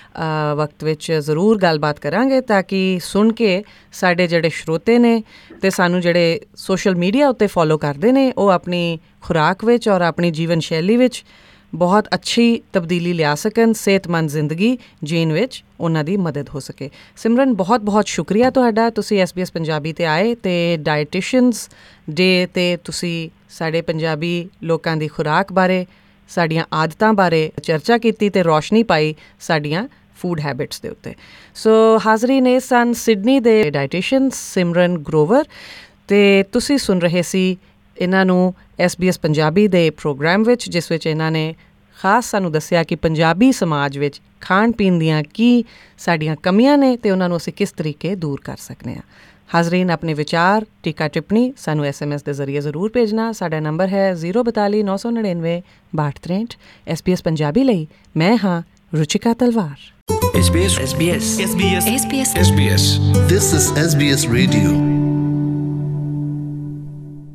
ਵਕਤ ਵਿੱਚ ਜ਼ਰੂਰ ਗੱਲਬਾਤ ਕਰਾਂਗੇ, ਤਾਂ ਕਿ ਸੁਣ ਕੇ ਸਾਡੇ ਜਿਹੜੇ ਸਰੋਤੇ ਨੇ ਅਤੇ ਸਾਨੂੰ ਜਿਹੜੇ ਸੋਸ਼ਲ ਮੀਡੀਆ ਉੱਤੇ ਫੋਲੋ ਕਰਦੇ ਨੇ, ਉਹ ਆਪਣੀ ਖੁਰਾਕ ਵਿੱਚ ਔਰ ਆਪਣੀ ਜੀਵਨ ਸ਼ੈਲੀ ਵਿੱਚ ਬਹੁਤ ਅੱਛੀ ਤਬਦੀਲੀ ਲਿਆ ਸਕਣ, ਸਿਹਤਮੰਦ ਜ਼ਿੰਦਗੀ ਜੀਣ ਵਿੱਚ ਉਹਨਾਂ ਦੀ ਮਦਦ ਹੋ ਸਕੇ। ਸਿਮਰਨ, ਬਹੁਤ ਬਹੁਤ ਸ਼ੁਕਰੀਆ ਤੁਹਾਡਾ, ਤੁਸੀਂ SBS ਪੰਜਾਬੀ 'ਤੇ ਆਏ ਅਤੇ ਡਾਇਟੀਸ਼ੀਅਨਸ ਡੇ 'ਤੇ ਤੁਸੀਂ ਸਾਡੇ ਪੰਜਾਬੀ ਲੋਕਾਂ ਦੀ ਖੁਰਾਕ ਬਾਰੇ, ਸਾਡੀਆਂ ਆਦਤਾਂ ਬਾਰੇ ਚਰਚਾ ਕੀਤੀ ਅਤੇ ਰੌਸ਼ਨੀ ਪਾਈ ਸਾਡੀਆਂ ਫੂਡ ਹੈਬਿਟਸ ਦੇ ਉੱਤੇ। ਸੋ ਹਾਜ਼ਰੀਨ, ਇਹ ਸਨ ਸਿਡਨੀ ਦੇ ਡਾਇਟੀਸ਼ੀਅਨ ਸਿਮਰਨ ਗਰੋਵਰ, ਅਤੇ ਤੁਸੀਂ ਸੁਣ ਰਹੇ ਸੀ ਇਹਨਾਂ ਨੂੰ SBS ਪੰਜਾਬੀ ਦੇ ਪ੍ਰੋਗਰਾਮ ਵਿੱਚ, ਜਿਸ ਵਿੱਚ ਇਹਨਾਂ ਨੇ ਖਾਸ ਸਾਨੂੰ ਦੱਸਿਆ ਕਿ ਪੰਜਾਬੀ ਸਮਾਜ ਵਿੱਚ ਖਾਣ ਪੀਣ ਦੀਆਂ ਕੀ ਸਾਡੀਆਂ ਕਮੀਆਂ ਨੇ ਅਤੇ ਉਹਨਾਂ ਨੂੰ ਅਸੀਂ ਕਿਸ ਤਰੀਕੇ ਦੂਰ ਕਰ ਸਕਦੇ ਹਾਂ। ਹਾਜ਼ਰੀਨ, ਆਪਣੇ ਵਿਚਾਰ, ਟੀਕਾ ਟਿੱਪਣੀ ਸਾਨੂੰ SMS ਦੇ ਜ਼ਰੀਏ ਜ਼ਰੂਰ ਭੇਜਣਾ। ਸਾਡਾ ਨੰਬਰ ਹੈ 042 999 6263। SBS ਪੰਜਾਬੀ ਲਈ ਮੈਂ ਹਾਂ ਰੁਚਿਕਾ ਤਲਵਾਰ। SBS SBS SBS SBS SBS This is SBS Radio.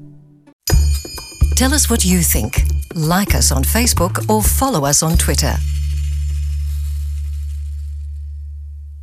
Tell us what you think. Like us on Facebook or follow us on Twitter.